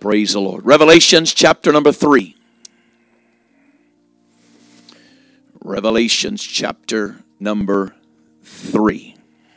Praise the Lord. Revelations chapter number 3. Revelations chapter number 3.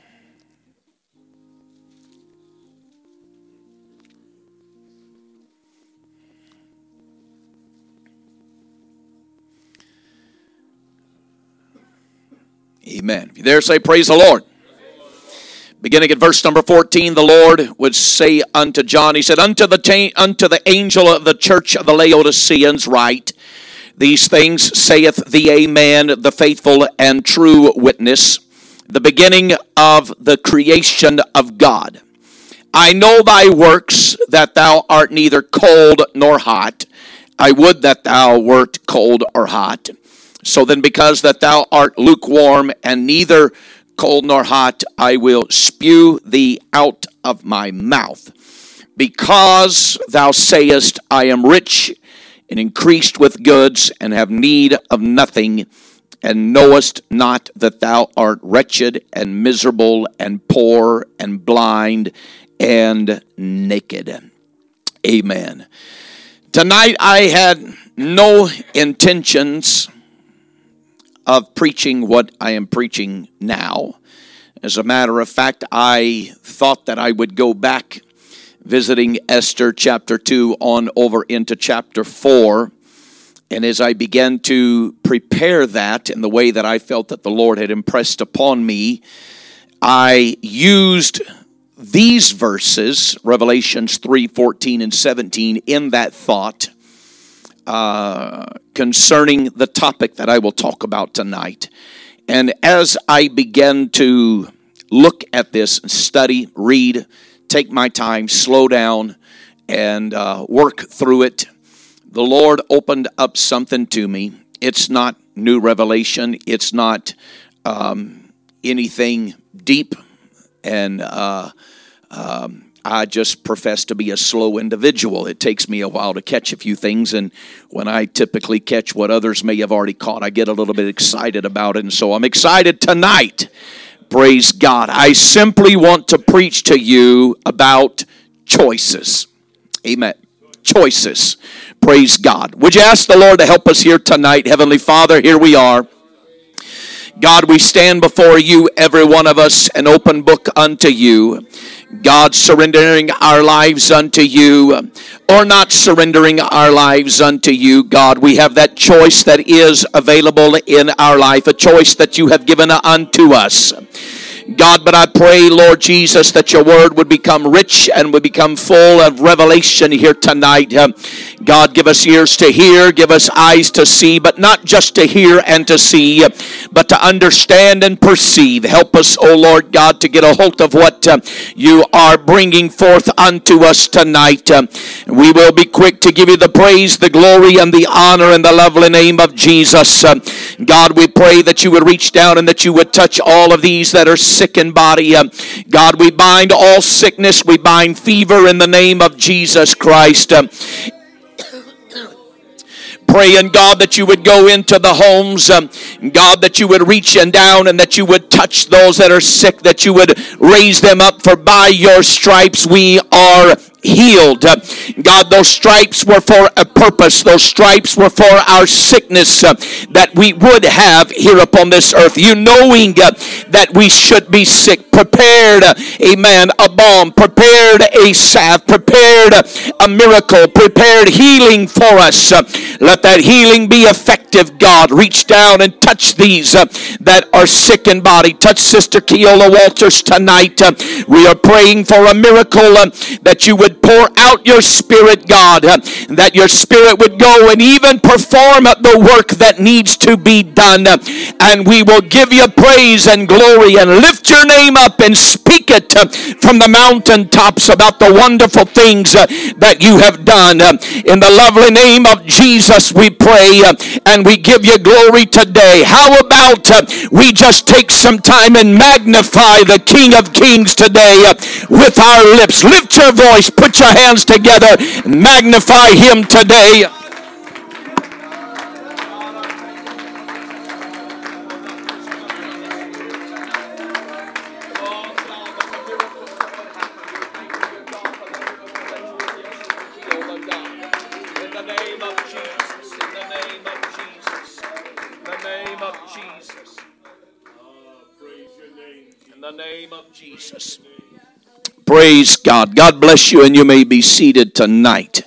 Amen. If you there, say praise the Lord. Beginning at verse number 14, the Lord would say unto John, he said, unto the angel of the church of the Laodiceans write, these things saith the Amen, the faithful and true witness, the beginning of the creation of God. I know thy works, that thou art neither cold nor hot. I would that thou wert cold or hot. So then, because that thou art lukewarm and neither cold nor hot, I will spew thee out of my mouth. Because thou sayest, I am rich and increased with goods, and have need of nothing, and knowest not that thou art wretched and miserable and poor and blind and naked. Amen. Tonight I had no intentions of preaching what I am preaching now. As a matter of fact, I thought that I would go back visiting Esther chapter 2 on over into chapter 4. And as I began to prepare that in the way that I felt that the Lord had impressed upon me, I used these verses, Revelations 3, 14 and 17, in that thought concerning the topic that I will talk about tonight. And as I began to look at this, study, read, take my time, slow down, and work through it, the Lord opened up something to me. It's not new revelation. It's not anything deep, and I just profess to be a slow individual. It takes me a while to catch a few things, and when I typically catch what others may have already caught, I get a little bit excited about it, and so I'm excited tonight. Praise God. I simply want to preach to you about choices. Amen. Choices. Praise God. Would you ask the Lord to help us here tonight? Heavenly Father, here we are. God, we stand before you, every one of us, an open book unto you. God, surrendering our lives unto you, or not surrendering our lives unto you. God, we have that choice that is available in our life, a choice that you have given unto us. God, but I pray, Lord Jesus, that your word would become rich and would become full of revelation here tonight. God, give us ears to hear, give us eyes to see, but not just to hear and to see, but to understand and perceive. Help us, O Lord God, to get a hold of what you are bringing forth unto us tonight. We will be quick to give you the praise, the glory, and the honor in the lovely name of Jesus. God, we pray that you would reach down and that you would touch all of these that are sick in body. God, we bind all sickness. We bind fever in the name of Jesus Christ. Praying, God, that you would go into the homes, God, that you would reach in down and that you would touch those that are sick, that you would raise them up, for by your stripes we are healed. God, those stripes were for a purpose. Those stripes were for our sickness that we would have here upon this earth. You knowing that we should be sick, prepared, amen, a balm, prepared a salve, prepared a miracle, prepared healing for us. Let that healing be effective, God. Reach down and touch these that are sick in body. Touch Sister Keola Walters tonight. We are praying for a miracle that you would pour out your spirit, God, that your spirit would go and even perform the work that needs to be done. And we will give you praise and glory and lift your name up and speak it from the mountaintops about the wonderful things that you have done. In the lovely name of Jesus we pray and we give you glory today. How about we just take some time and magnify the King of Kings today with our lips. Lift your voice, put your hands together, magnify him today. name of Jesus. Praise God. God bless you, and you may be seated tonight.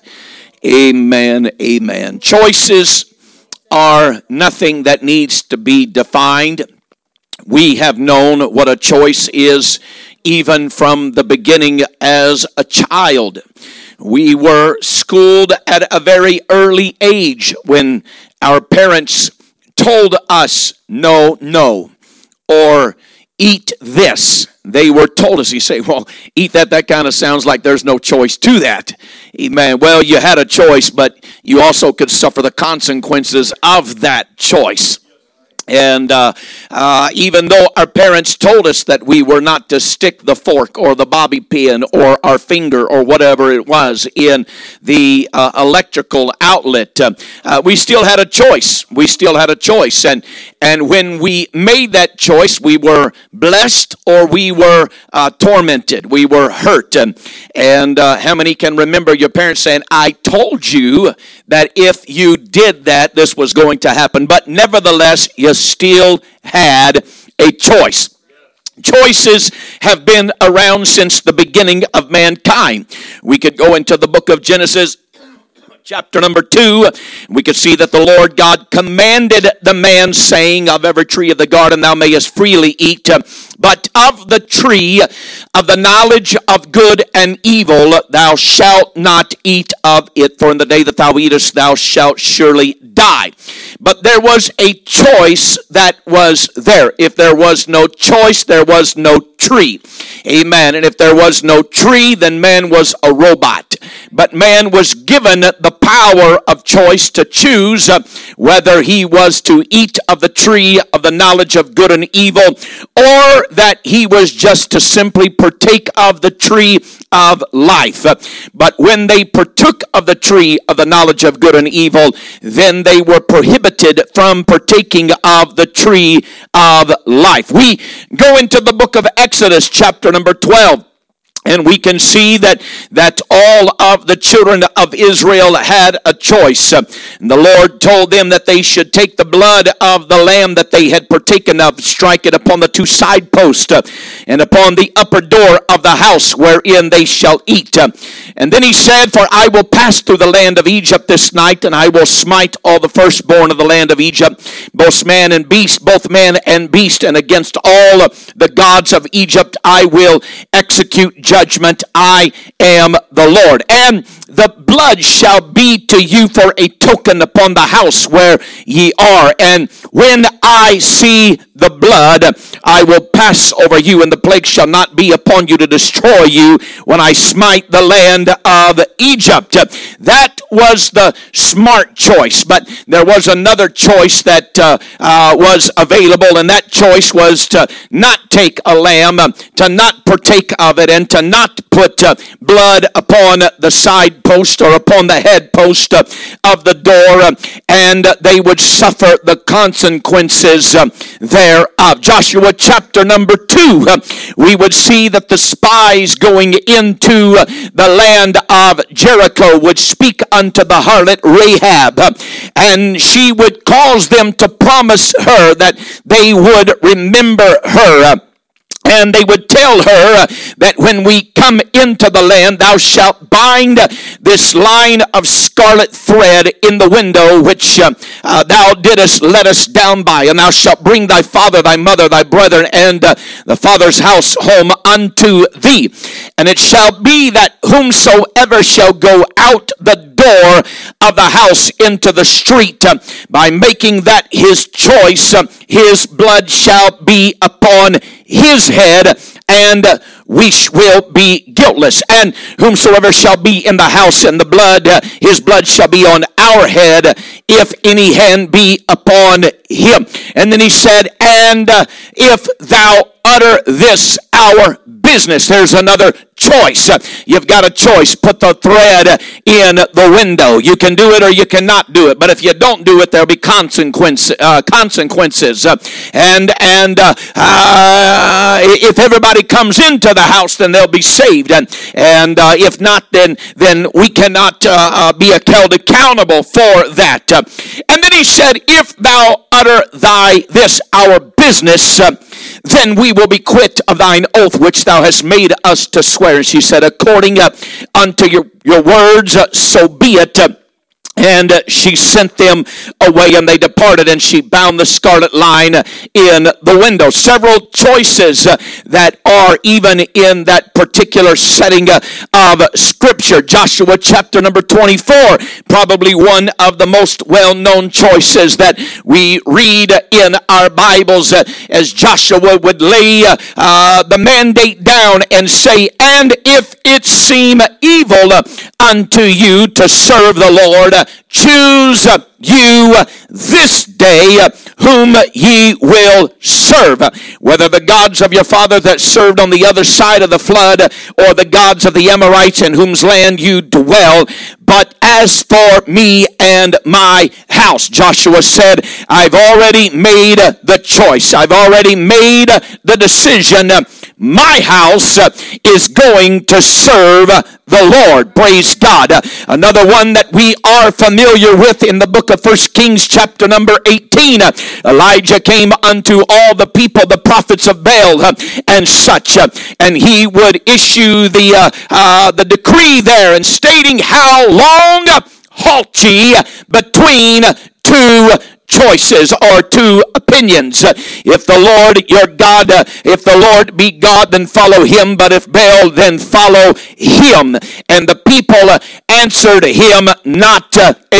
Amen. Amen. Choices are nothing that needs to be defined. We have known what a choice is even from the beginning as a child. We were schooled at a very early age when our parents told us no, or eat this. They were told us. You say, well, eat that. That kind of sounds like there's no choice to that. Amen. Well, you had a choice, but you also could suffer the consequences of that choice. And even though our parents told us that we were not to stick the fork or the bobby pin or our finger or whatever it was in the electrical outlet, we still had a choice. We still had a choice. And when we made that choice, we were blessed or we were tormented. We were hurt. And how many can remember your parents saying, I told you that if you did that, this was going to happen. But nevertheless, you still had a choice. Choices have been around since the beginning of mankind. We could go into the book of Genesis, chapter number 2, we could see that the Lord God commanded the man, saying, of every tree of the garden thou mayest freely eat, but of the tree of the knowledge of good and evil thou shalt not eat of it, for in the day that thou eatest thou shalt surely die. But there was a choice that was there. If there was no choice, there was no tree. Amen. And if there was no tree, then man was a robot. But man was given the power of choice to choose whether he was to eat of the tree of the knowledge of good and evil, or that he was just to simply partake of the tree of life. But when they partook of the tree of the knowledge of good and evil, then they were prohibited from partaking of the tree of life. We go into the book of Exodus, chapter number 12. And we can see that all of the children of Israel had a choice. And the Lord told them that they should take the blood of the lamb that they had partaken of, strike it upon the two side posts and upon the upper door of the house wherein they shall eat. And then he said, for I will pass through the land of Egypt this night, and I will smite all the firstborn of the land of Egypt, both man and beast, and against all the gods of Egypt I will execute judgment. I am the Lord. And the blood shall be to you for a token upon the house where ye are. And when I see the blood, I will pass over you, and the plague shall not be upon you to destroy you when I smite the land of Egypt. That was the smart choice. But there was another choice that was available, and that choice was to not take a lamb, to not partake of it, and to not put blood upon the side post or upon the head post of the door, and they would suffer the consequences thereof. Joshua chapter number 2, we would see that the spies going into the land of Jericho would speak unto the harlot Rahab, and she would cause them to promise her that they would remember her. And they would tell her that when we come into the land, thou shalt bind this line of scarlet thread in the window which thou didst let us down by, and thou shalt bring thy father, thy mother, thy brethren, and the father's house home unto thee. And it shall be that whomsoever shall go out the door of the house into the street by making that his choice, his blood shall be upon his head, and we will be guiltless. And whomsoever shall be in the house, and the blood, his blood shall be on our head, if any hand be upon him. And then he said, and if thou utter this our business. There's another choice. You've got a choice. Put the thread in the window. You can do it or you cannot do it. But if you don't do it, there'll be consequences. And if everybody comes into the house, then they'll be saved. And if not, then we cannot be held accountable for that. And then he said, if thou utter this our business, then we will be quit of thine oath which thou hast made us to swear. And she said, according unto your words, so be it. And she sent them away, and they departed, and she bound the scarlet line in the window. Several choices that are even in that particular setting of Scripture. Joshua chapter number 24, probably one of the most well-known choices that we read in our Bibles, as Joshua would lay the mandate down and say, and if it seem evil unto you to serve the Lord, choose you this day whom ye will serve, whether the gods of your father that served on the other side of the flood, or the gods of the Amorites in whose land you dwell. But as for me and my house, Joshua said, I've already made the choice. I've already made the decision. My house is going to serve the Lord. Praise God. Another one that we are familiar with in the book of 1 Kings chapter number 18. Elijah came unto all the people, the prophets of Baal and such, and he would issue the decree there, and stating, how long halt ye between two choices or two opinions? If the Lord your God, if the Lord be God, then follow him, but if Baal, then follow him. And the people answered him not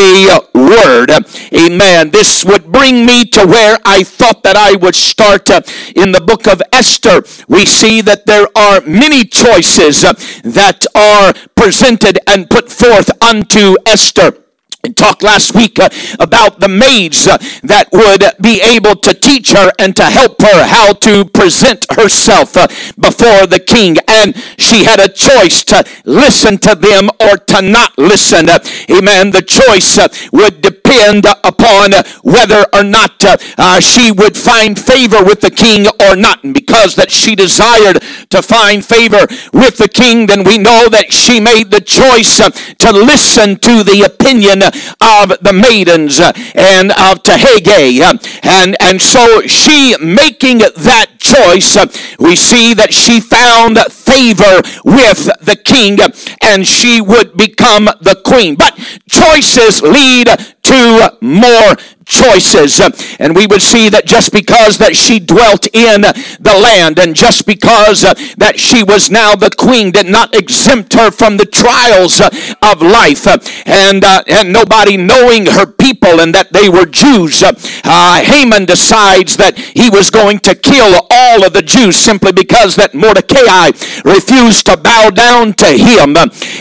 a word. Amen. This would bring me to where I thought that I would start in the book of Esther. We see that there are many choices that are presented and put forth unto Esther. And talked last week about the maids that would be able to teach her and to help her how to present herself before the king. And she had a choice to listen to them or to not listen. Amen. The choice would depend upon whether or not she would find favor with the king or not. And because that she desired to find favor with the king, then we know that she made the choice to listen to the opinion of the maidens and of Tehege. And so she making that choice, we see that she found favor with the king and she would become the queen. But choices lead to more choices. And we would see that just because that she dwelt in the land, and just because that she was now the queen, did not exempt her from the trials of life. And nobody knowing her people and that they were Jews, Haman decides that he was going to kill all of the Jews simply because that Mordecai refused to bow down to him.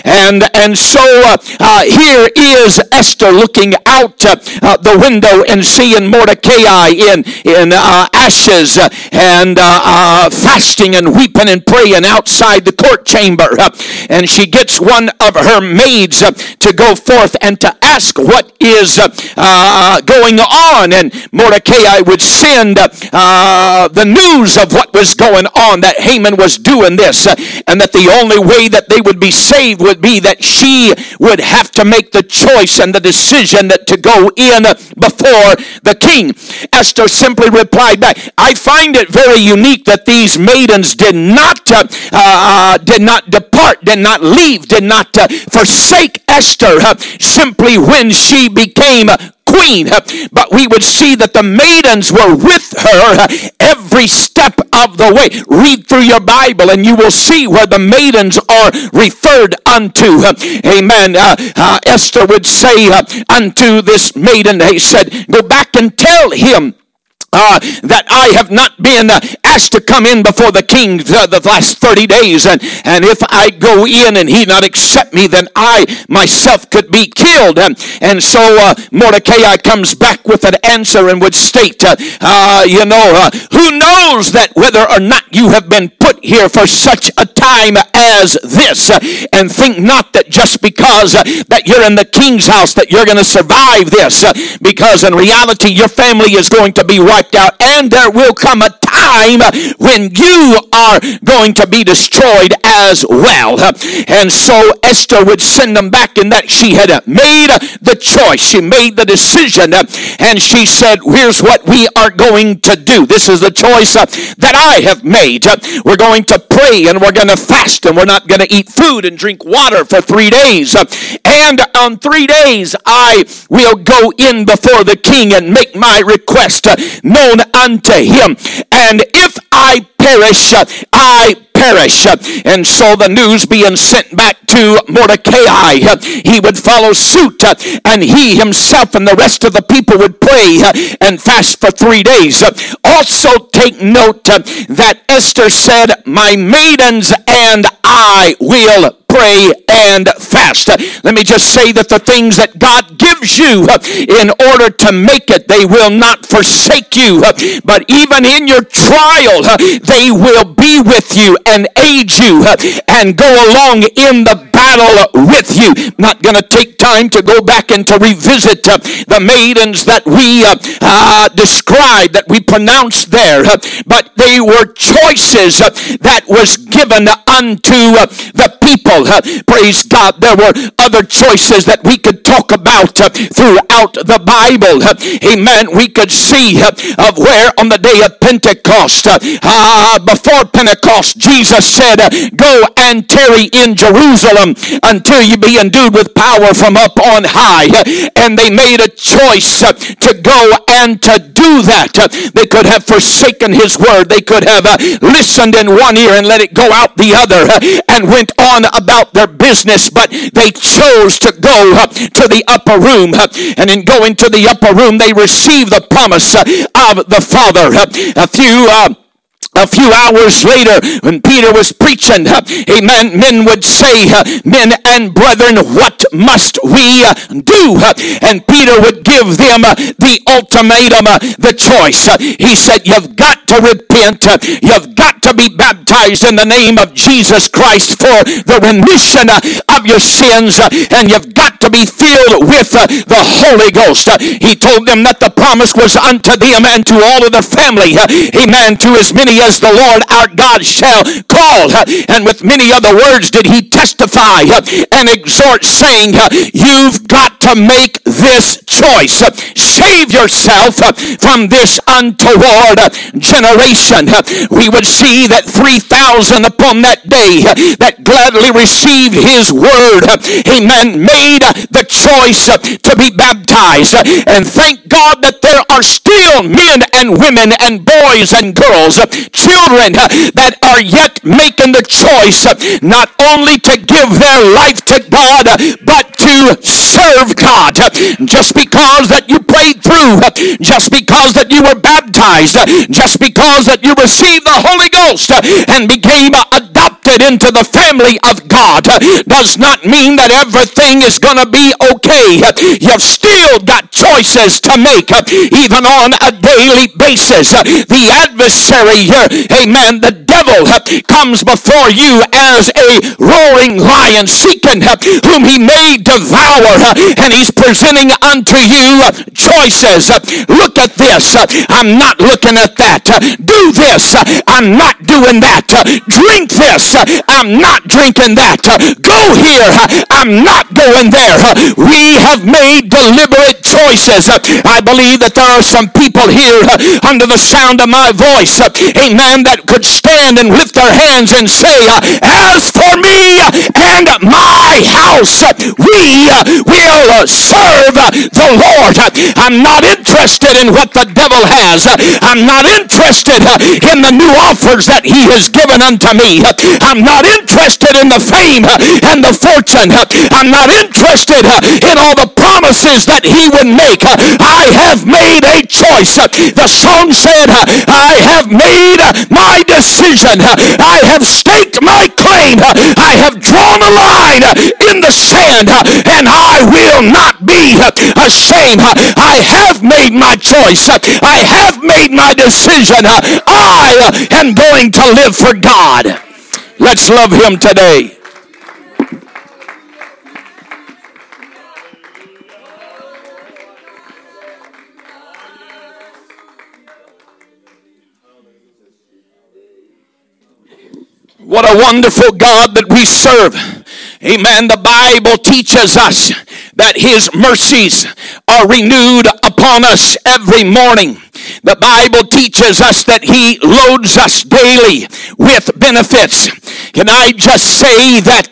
And so here is Esther looking out the window and seeing Mordecai in ashes and fasting and weeping and praying outside the court chamber. And she gets one of her maids to go forth and to ask what is going on. And Mordecai would send the news of what was going on, that Haman was doing this, and that the only way that they would be saved would be that she would have to make the choice and the decision that to go in before the king. Esther simply replied back, I find it very unique that these maidens did not depart, did not leave, did not forsake Esther simply when she became queen. But we would see that the maidens were with her every step of the way. Read through your Bible and you will see where the maidens are referred unto. Amen. Esther would say unto this maiden, he said, go back and tell him that I have not been asked to come in before the king the last 30 days. And if I go in and he not accept me, then I myself could be killed. And so Mordecai comes back with an answer and would state, who knows that whether or not you have been put here for such a time as this. And think not that just because that you're in the king's house that you're going to survive this. Because in reality your family is going to be wiped out, and there will come a time time when you are going to be destroyed as well. And so Esther would send them back in that she had made the choice. She made the decision, and she said, here's what we are going to do. This is the choice that I have made. We're going to pray and we're going to fast and we're not going to eat food and drink water for 3 days. And on 3 days I will go in before the king and make my request known unto him. And if I perish, I perish. And so the news being sent back to Mordecai, he would follow suit, and he himself and the rest of the people would pray and fast for 3 days. Also take note that Esther said, my maidens and I will pray and fast. Let me just say that the things that God gives you in order to make it, they will not forsake you. But even in your trial, they will be with you and aid you and go along in the battle with you. Not going to take time to go back and to revisit the maidens that we described, that we pronounced there. But they were choices that was given unto the people. Praise God. There were other choices that we could talk about throughout the Bible. Amen. We could see of where on the day of Pentecost, before Pentecost, Jesus said, go and tarry in Jerusalem until you be endued with power from up on high. And they made a choice to go and to do that. They could have forsaken his word. They could have listened in one ear and let it go out the other and went on about their business, but they chose to go to the upper room. And in going to the upper room, they received the promise of the Father. A few hours later, when Peter was preaching, amen, men would say, men and brethren, what must we do? And Peter would give them the ultimatum, the choice. He said, you've got to repent. You've got to be baptized in the name of Jesus Christ for the remission of your sins. And you've got to be filled with the Holy Ghost. He told them that the promise was unto them and to all of their family. Amen. To as many as the Lord our God shall call. And with many other words did he testify and exhort, saying, you've got to make this choice. Save yourself from this untoward generation. We would see that 3,000 upon that day that gladly received his word, amen, made the choice to be baptized. And thank God that there are still men and women and boys and girls, children that are yet making the choice not only to give their life to God, but to serve God. Just because that you prayed through, just because that you were baptized, just because that you received the Holy Ghost and became adopted into the family of God, does not mean that everything is going to be okay. You've still got choices to make, even on a daily basis. The adversary, amen, the devil comes before you as a roaring lion, seeking whom he may devour, and he's presenting unto you choices. Look at this, I'm not looking at that. Do this, I'm not doing that. Drink this, I'm not drinking that. Go here, I'm not going there. We have made deliberate choices. I believe that there are some people here under the sound of my voice, amen, that could stand and lift their hands and say, as for me and my house, we will serve the Lord. I'm not interested in what the devil has. I'm not interested in the new offers that he has given unto me. I'm not interested in the fame and the fortune. I'm not interested in all the promises that he would make. I have made a choice. The song said, I have made my decision. I have staked my claim. I have drawn a line in the sand, and I will not be ashamed. I have made my choice. I have made my decision. I am going to live for God. Let's love him today. What a wonderful God that we serve. Amen. The Bible teaches us that His mercies are renewed upon us every morning. The Bible teaches us that He loads us daily with benefits. Can I just say that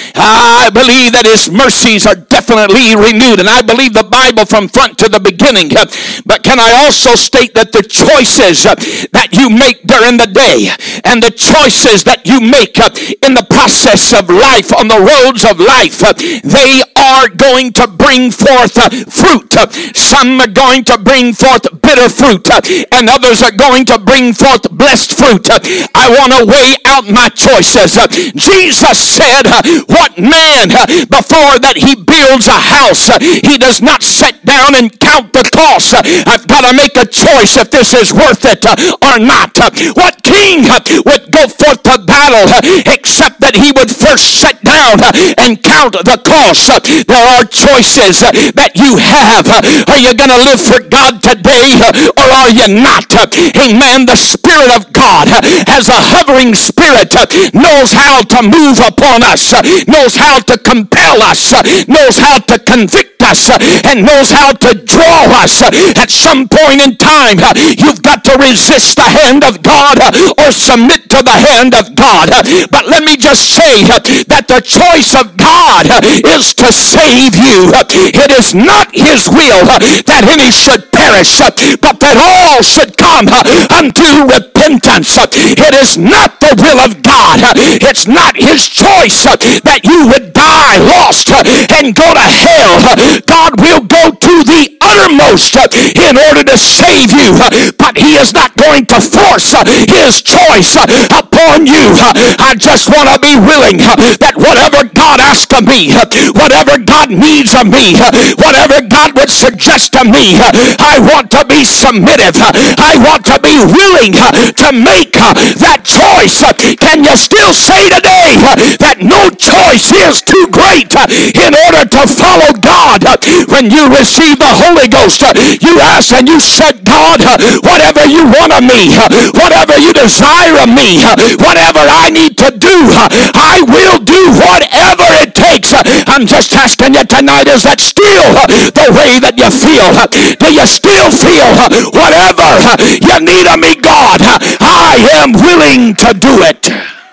I believe that His mercies are definitely renewed, and I believe the Bible from front to the beginning. But can I also state that the choices that you make during the day and the choices that you make in the process of life, on the roads of life, they are going to bring forth fruit. Some are going to bring forth bitter fruit, and others are going to bring forth blessed fruit. I want to weigh out my choices. Jesus said, what man, before that he builds a house, he does not sit down and count the cost. I've got to make a choice if this is worth it or not. What king would go forth to battle except that he would first sit down and count the cost? There are choices that you have. Are you going to live for God today or are you not? Amen. The Spirit of God has a hovering spirit, knows how to move upon us, knows how to compel us, knows how to convict us, and knows how to draw us. At some point in time, you've got to resist the hand of God or submit to the hand of God. But let me just say that the choice of God is to save you. It is not His will that any should perish, but that all should come unto repentance. It is not the will of God. It's not His choice that you would die lost and go to hell. God will go to the uttermost in order to save you, but He is not going to force His choice upon you. I just want to be willing that whatever God asks of me, whatever God needs of me, whatever God would suggest to me, I want to be submissive. I want to be willing to make that choice. Can you still say today that no choice is too great in order to follow God? When you receive the Holy Ghost, you asked and you said, God, whatever you want of me, whatever you desire of me, whatever I need to do, I will do whatever it takes. I'm just asking you tonight, is that still the way that you feel? Do you still feel whatever you need of me, God, I am willing to do it?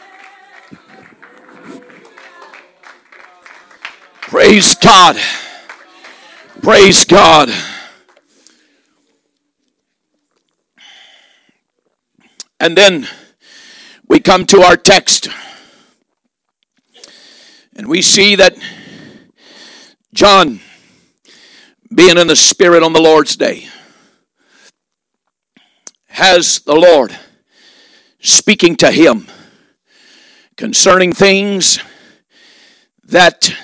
Praise God. Praise God. And then we come to our text, and we see that John, being in the Spirit on the Lord's day, has the Lord speaking to him concerning things that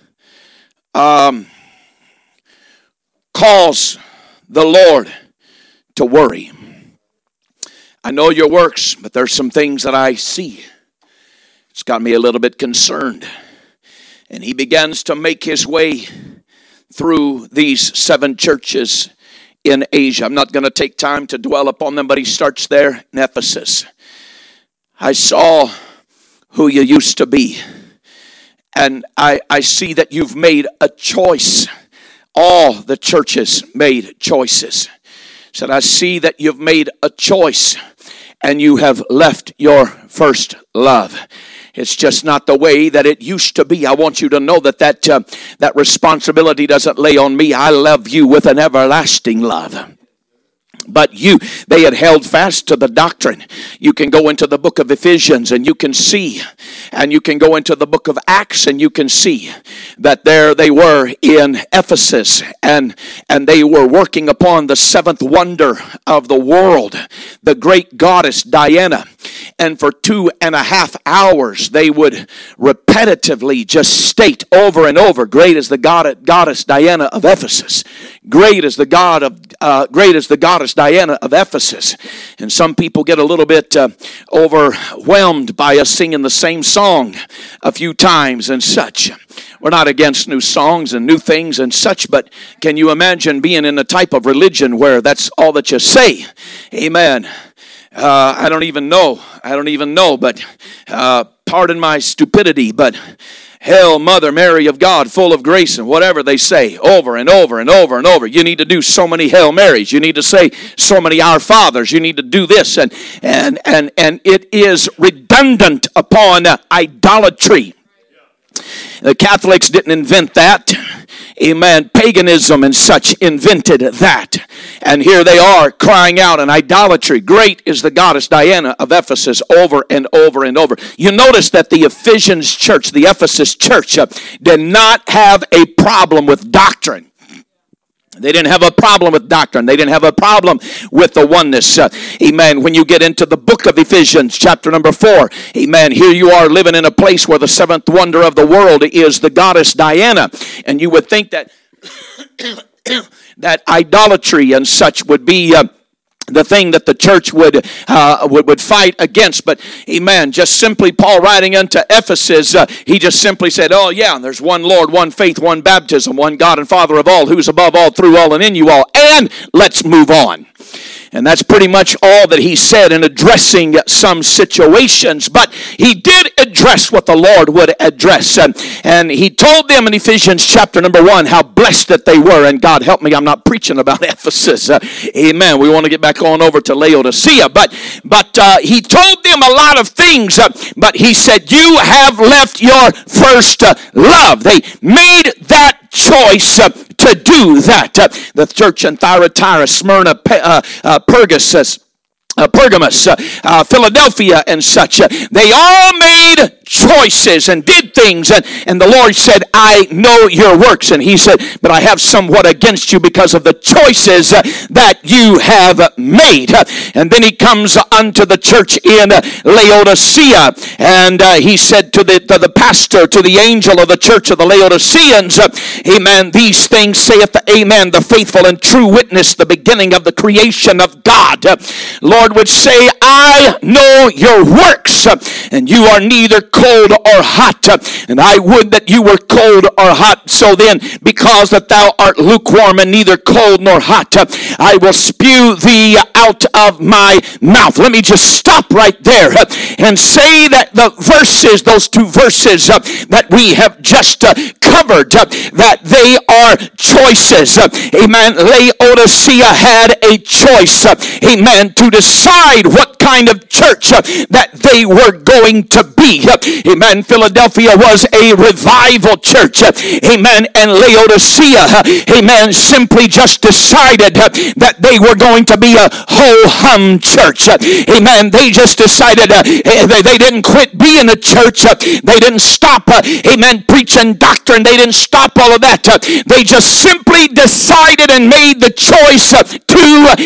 cause the Lord to worry. I know your works, but there's some things that I see. It's got me a little bit concerned. And he begins to make his way through these 7 churches in Asia. I'm not going to take time to dwell upon them, but he starts there in Ephesus. I saw who you used to be, and I see that you've made a choice. All the churches made choices. Said, I see that you've made a choice and you have left your first love. It's just not the way that it used to be. I want you to know that responsibility doesn't lay on me. I love you with an everlasting love. But they had held fast to the doctrine. You can go into the book of Ephesians and you can see, and you can go into the book of Acts and you can see that there they were in Ephesus, and they were working upon the 7th wonder of the world, the great goddess Diana. And for 2.5 hours they would repetitively just state over and over, great is the goddess Diana of Ephesus. Great is the goddess Diana of Ephesus. And some people get a little bit overwhelmed by us singing the same song a few times and such. We're not against new songs and new things and such, but can you imagine being in a type of religion where that's all that you say? Amen. I don't even know, but pardon my stupidity, but Hail, Mother Mary of God, full of grace, and whatever they say over and over and over and over. You need to do so many Hail Marys. You need to say so many Our Fathers. You need to do this, and it is redundant upon idolatry. The Catholics didn't invent that. Amen. Paganism and such invented that. And here they are crying out in idolatry. Great is the goddess Diana of Ephesus, over and over and over. You notice that the Ephesians church, the Ephesus church, did not have a problem with doctrine. They didn't have a problem with doctrine. They didn't have a problem with the oneness. Amen. When you get into the book of Ephesians, chapter number 4, amen, here you are living in a place where the seventh wonder of the world is the goddess Diana. And you would think that that idolatry and such would be the thing that the church would fight against. But amen, just simply Paul writing unto Ephesus, he just simply said, oh yeah, there's one Lord, one faith, one baptism, one God and Father of all, who's above all, through all, and in you all, and let's move on. And that's pretty much all that he said in addressing some situations. But he did address what the Lord would address. And he told them in Ephesians chapter number 1 how blessed that they were. And God help me, I'm not preaching about Ephesus. Amen. We want to get back on over to Laodicea. But he told them a lot of things. But he said, you have left your first love. They made that choice to do that. The church in Thyatira, Smyrna, Pergamos, Philadelphia, and such. They all made choices and did things, and the Lord said, I know your works. And he said, but I have somewhat against you because of the choices that you have made. And then he comes unto the church in Laodicea, and he said to the pastor, to the angel of the church of the Laodiceans, amen, these things saith the Amen, the faithful and true witness, the beginning of the creation of God. Lord would say, I know your works, and you are neither cold or hot, and I would that you were cold or hot. So then, because that thou art lukewarm and neither cold nor hot, I will spew thee out of my mouth. Let me just stop right there and say that the verses, those two verses that we have just covered, that they are choices. Amen. Laodicea had a choice, amen, to decide what kind of church that they were going to be. Amen. Philadelphia was a revival church. Amen. And Laodicea, amen, simply just decided that they were going to be a ho-hum church. Amen. They just decided they didn't quit being a church. They didn't stop, amen, preaching doctrine. They didn't stop all of that. They just simply decided and made the choice to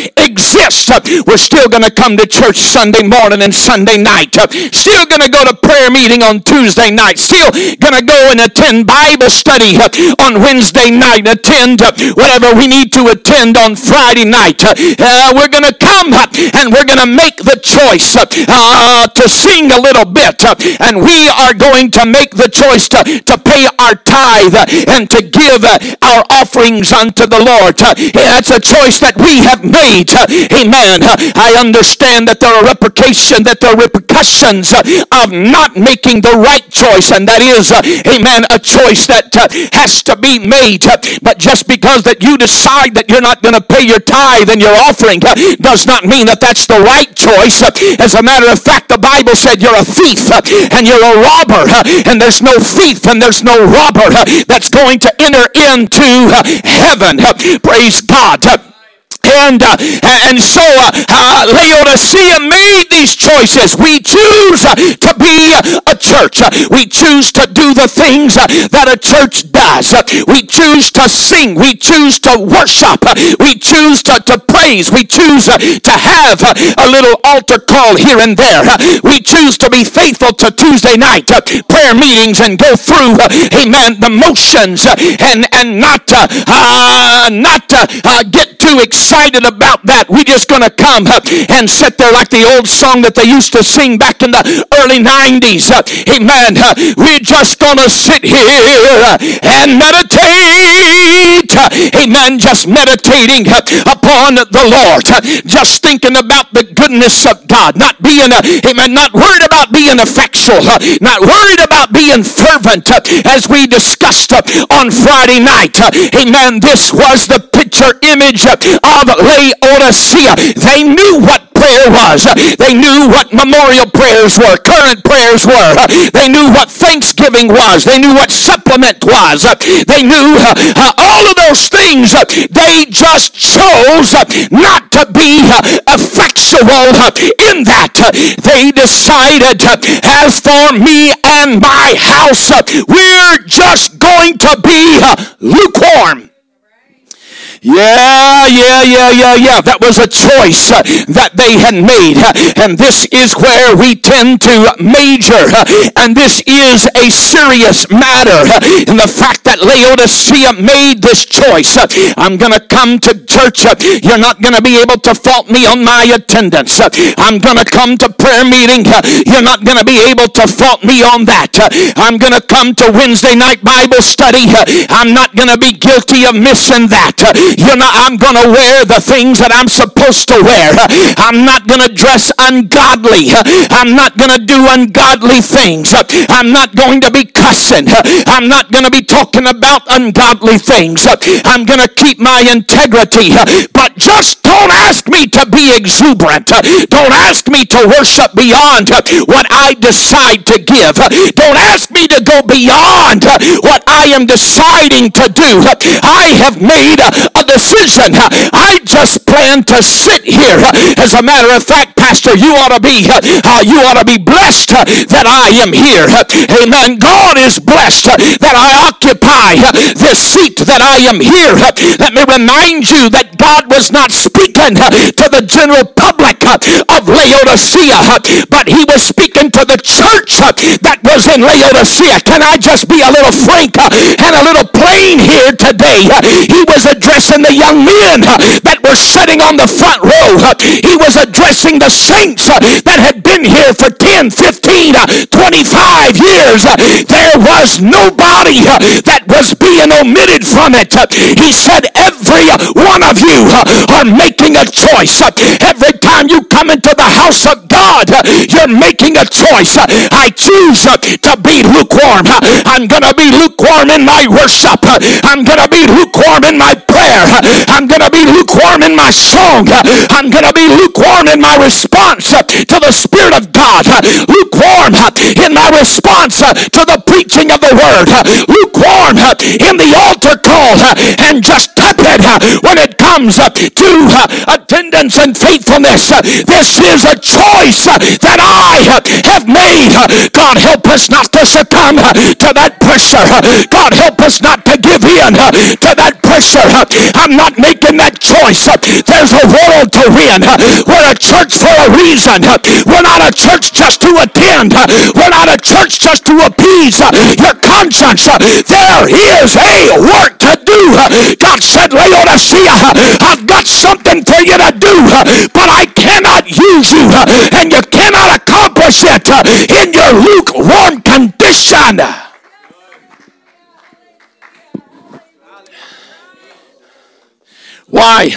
exist. We're still going to come to church Sunday morning and Sunday night. Still going to go to prayer meeting on Tuesday night. Still going to go and attend Bible study on Wednesday night. Attend whatever we need to attend on Friday night. We're going to come and we're going to make the choice to sing a little bit. And we are going to make the choice to pay our tithe and to give our offerings unto the Lord. That's a choice that we have made. Amen. I understand that there are repercussions of not making the right choice, and that is, amen, a choice that has to be made. But just because that you decide that you're not going to pay your tithe and your offering does not mean that that's the right choice. As a matter of fact, the Bible said you're a thief and you're a robber, and there's no thief and there's no robber that's going to enter into heaven. Praise God. And so Laodicea made these choices. We choose to be a church. We choose to do the things that a church does. We choose to sing. We choose to worship. We choose to praise. We choose to have a little altar call here and there. We choose to be faithful to Tuesday night prayer meetings and go through, amen, the motions and not get too excited about that. We're just going to come and sit there like the old song that they used to sing back in the early 90s. Amen. We're just going to sit here and meditate amen, just meditating upon the Lord, just thinking about the goodness of God, not being, amen, not worried about being effectual, not worried about being fervent, as we discussed on Friday night. Amen. This was the picture image of Laodicea. They knew what prayer was. They knew what memorial prayers were, current prayers were. They knew what thanksgiving was. They knew what supplement was. They knew all of those things. They just chose not to be effectual in that. They decided, as for me and my house, we're just going to be lukewarm. Yeah. That was a choice that they had made. And this is where we tend to major. And this is a serious matter. In the fact that Laodicea made this choice. I'm going to come to church. You're not going to be able to fault me on my attendance. I'm going to come to prayer meeting. You're not going to be able to fault me on that. I'm going to come to Wednesday night Bible study. I'm not going to be guilty of missing that. I'm going to wear the things that I'm supposed to wear. I'm not going to dress ungodly. I'm not going to do ungodly things. I'm not going to be cussing. I'm not going to be talking about ungodly things. I'm going to keep my integrity. But just don't ask me to be exuberant. Don't ask me to worship beyond what I decide to give. Don't ask me to go beyond what I am deciding to do. I have made a decision. I just plan to sit here. As a matter of fact, Pastor, you ought to be blessed that I am here. Amen. God is blessed that I occupy this seat, that I am here. Let me remind you that God was not speaking to the general public of Laodicea, but he was speaking to the church that was in Laodicea. Can I just be a little frank and a little plain here today? He was addressing the young men that were sitting on the front row. He was addressing the saints that had been here for 10, 15, 25 years. There was nobody that was being omitted from it. He said, every one of you are making a choice. Every time you come into the house of God, you're making a choice. I choose to be lukewarm. I'm going to be lukewarm in my worship. I'm going to be lukewarm in my prayer. I'm going to be lukewarm in my song. I'm going to be lukewarm in my response to the Spirit of God. Lukewarm in my response to the preaching of the Word. Lukewarm in the altar call. And just tepid when it comes to attendance and faithfulness. This is a choice that I have made. God help us not to succumb to that pressure. God help us not to give in to that pressure. I'm not making that choice. There's a world to win. We're a church for a reason. We're not a church just to attend. We're not a church just to appease your conscience. There is a work to do. God said, Laodicea, I've got something for you to do, but I cannot use you, and you cannot accomplish it in your lukewarm condition. Why?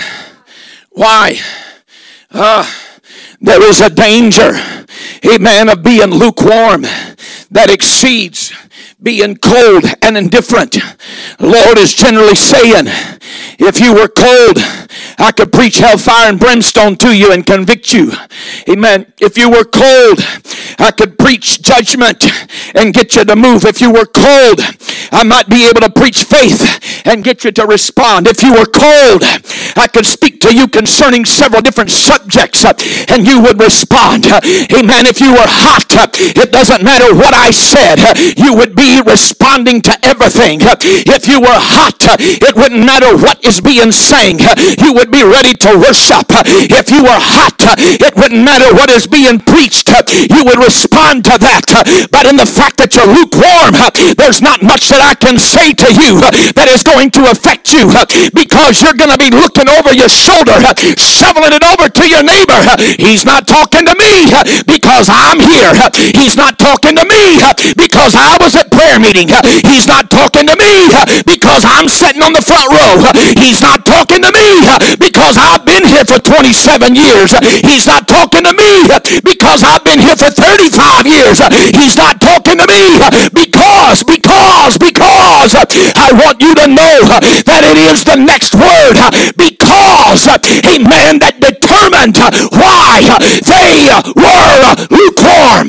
There is a danger, amen, of being lukewarm that exceeds being cold and indifferent. The Lord is generally saying, if you were cold, I could preach hellfire and brimstone to you and convict you. Amen. If you were cold, I could preach judgment and get you to move. If you were cold, I might be able to preach faith and get you to respond. If you were cold, I could speak to you concerning several different subjects and you would respond. Amen. If you were hot, it doesn't matter what I said. You would be responding to everything. If you were hot, it wouldn't matter what is being sang. You would would be ready to worship. If you were hot, it wouldn't matter what is being preached. You would respond to that. But in the fact that you're lukewarm, there's not much that I can say to you that is going to affect you, because you're going to be looking over your shoulder, shoveling it over to your neighbor. He's not talking to me because I'm here. He's not talking to me because I was at prayer meeting. He's not talking to me because I'm sitting on the front row. He's not talking to me because I've been here for 27 years. He's not talking to me because I've been here for 35 years. He's not talking to me because I want you to know that it is the next word, because, amen, that determined why they were lukewarm.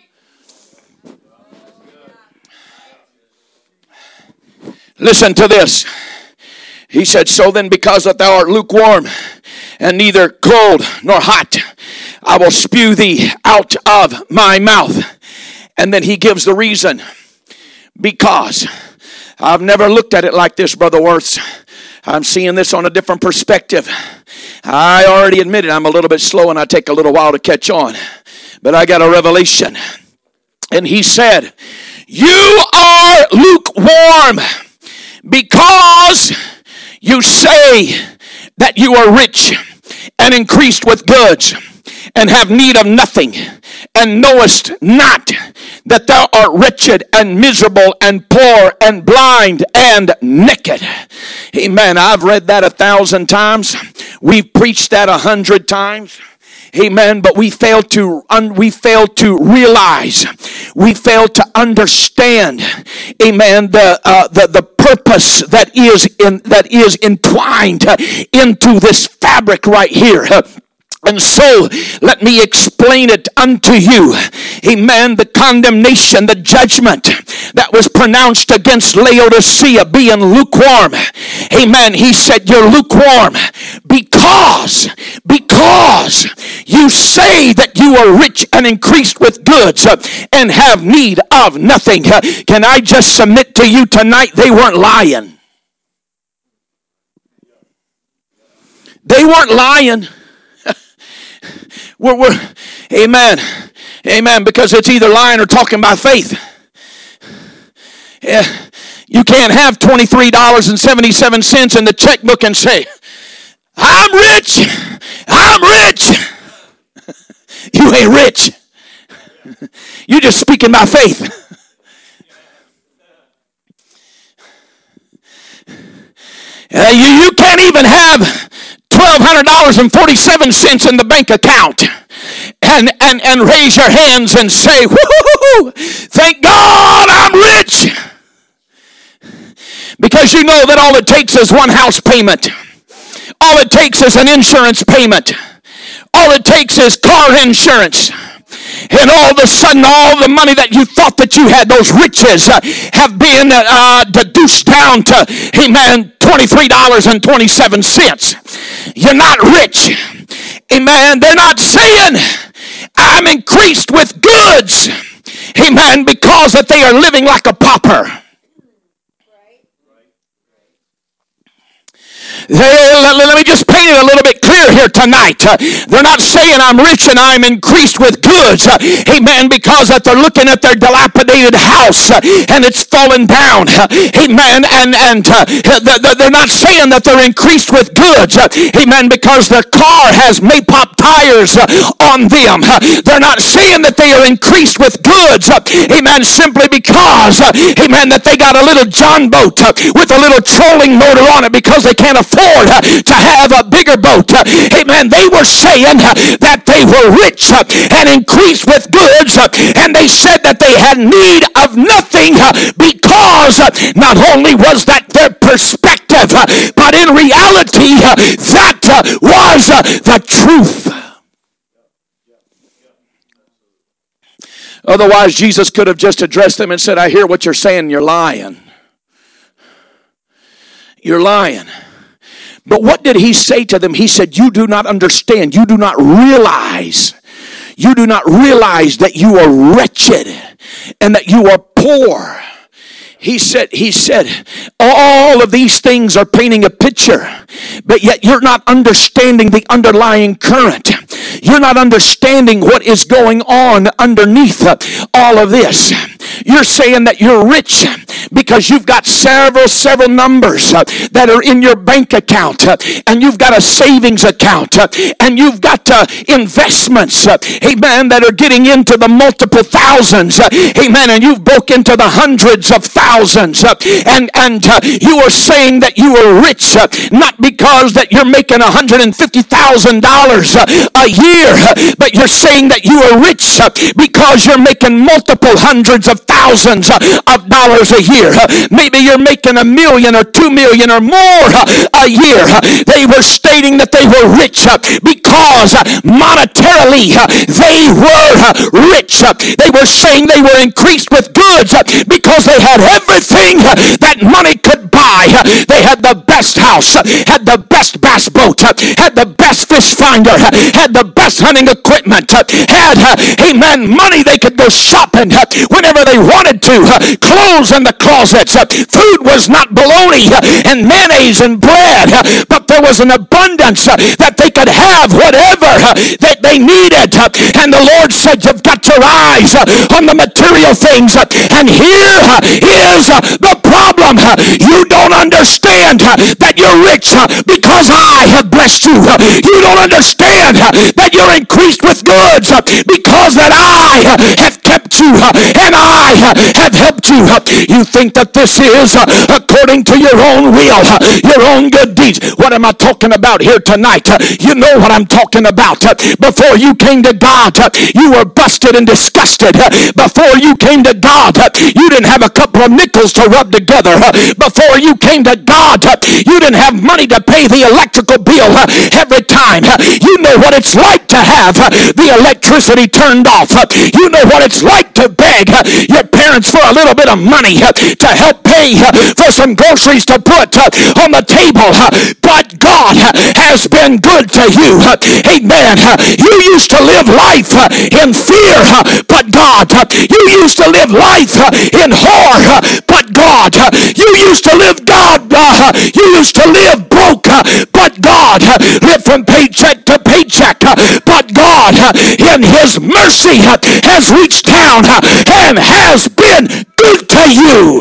Listen to this. He said, so then, because that thou art lukewarm and neither cold nor hot, I will spew thee out of my mouth. And then he gives the reason. Because. I've never looked at it like this, Brother Worth. I'm seeing this on a different perspective. I already admitted I'm a little bit slow and I take a little while to catch on. But I got a revelation. And he said, you are lukewarm because you say that you are rich and increased with goods and have need of nothing, and knowest not that thou art wretched and miserable and poor and blind and naked. Amen. I've read that 1,000 times. We've preached that 100 times. Amen. But we fail to realize, we fail to understand, amen, the purpose that is entwined into this fabric right here. And so, let me explain it unto you. Amen. The condemnation, the judgment that was pronounced against Laodicea being lukewarm. Amen. He said, you're lukewarm because you say that you are rich and increased with goods and have need of nothing. Can I just submit to you tonight? They weren't lying. They weren't lying. Amen. Amen. Because it's either lying or talking by faith. Yeah. You can't have $23.77 in the checkbook and say, I'm rich. I'm rich. You ain't rich. You're just speaking by faith. You can't even have $1,200.47 in the bank account and raise your hands and say, woo, thank God I'm rich. Because you know that all it takes is one house payment. All it takes is an insurance payment. All it takes is car insurance. And all of a sudden, all the money that you thought that you had, those riches, have been deduced down to, amen, $23.27. You're not rich. Amen. They're not saying, I'm increased with goods. Amen. Because that they are living like a pauper. Let me just paint it a little bit clear here tonight. They're not saying I'm rich and I'm increased with goods. Amen. Because that they're looking at their dilapidated house and it's fallen down. Amen. And they're not saying that they're increased with goods. Amen. Because their car has Maypop tires on them. They're not saying that they are increased with goods. Amen. Simply because, amen, that they got a little John boat with a little trolling motor on it because they can't afford to have a bigger boat. Amen. They were saying that they were rich and increased with goods, and they said that they had need of nothing because not only was that their perspective, but in reality that was the truth. Otherwise, Jesus could have just addressed them and said, I hear what you're saying, you're lying. You're lying. But what did he say to them? He said, you do not understand. You do not realize. You do not realize that you are wretched and that you are poor. He said, all of these things are painting a picture, but yet you're not understanding the underlying current. You're not understanding what is going on underneath all of this. You're saying that you're rich because you've got several numbers that are in your bank account, and you've got a savings account, and you've got investments, amen, that are getting into the multiple thousands, amen, and you've broke into the hundreds of thousands, and you are saying that you are rich, not because that you're making $150,000 a year, but you're saying that you are rich because you're making multiple hundreds of thousands of dollars a year. Maybe you're making $1 million or $2 million or more a year. They were stating that they were rich because monetarily they were rich. They were saying they were increased with goods because they had everything that money could buy. They had the best house, had the best bass boat, had the best fish finder, had the best hunting equipment, had, amen, money they could go shopping whenever they wanted to, clothes in the closets. Food was not bologna and mayonnaise and bread, but there was an abundance that they could have whatever that they needed. And the Lord said, you've got your eyes on the material things, and here is the problem. You don't understand that you're rich because I have blessed you. You don't understand that you're increased with goods because that I have kept you and I have helped you. You think that this is according to your own will, your own good deeds. What am I talking about here tonight? You know what I'm talking about. Before you came to God, you were busted and disgusted. Before you came to God, you didn't have a couple of nickels to rub together. Before you came to God, you didn't have money to pay the electrical bill every time. You know what it's like to have the electricity turned off. You know what it's like to beg your parents for a little bit of money to help pay for some groceries to put on the table. But God has been good to you. Amen. You used to live life in fear, but God. You used to live life in horror, but God. You used to live you used to live broke, but God. Live from paycheck to paycheck, but God in His mercy has reached down and has been good to you.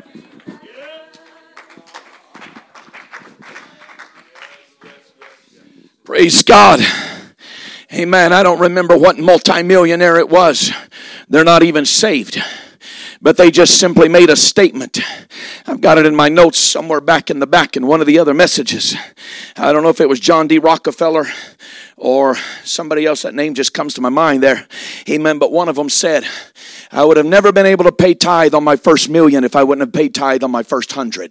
Praise God. Amen. I don't remember what multimillionaire it was. They're not even saved. But they just simply made a statement. I've got it in my notes somewhere back in the back in one of the other messages. I don't know if it was John D. Rockefeller or somebody else. That name just comes to my mind there. Amen. But one of them said, I would have never been able to pay tithe on my first million if I wouldn't have paid tithe on my first 100.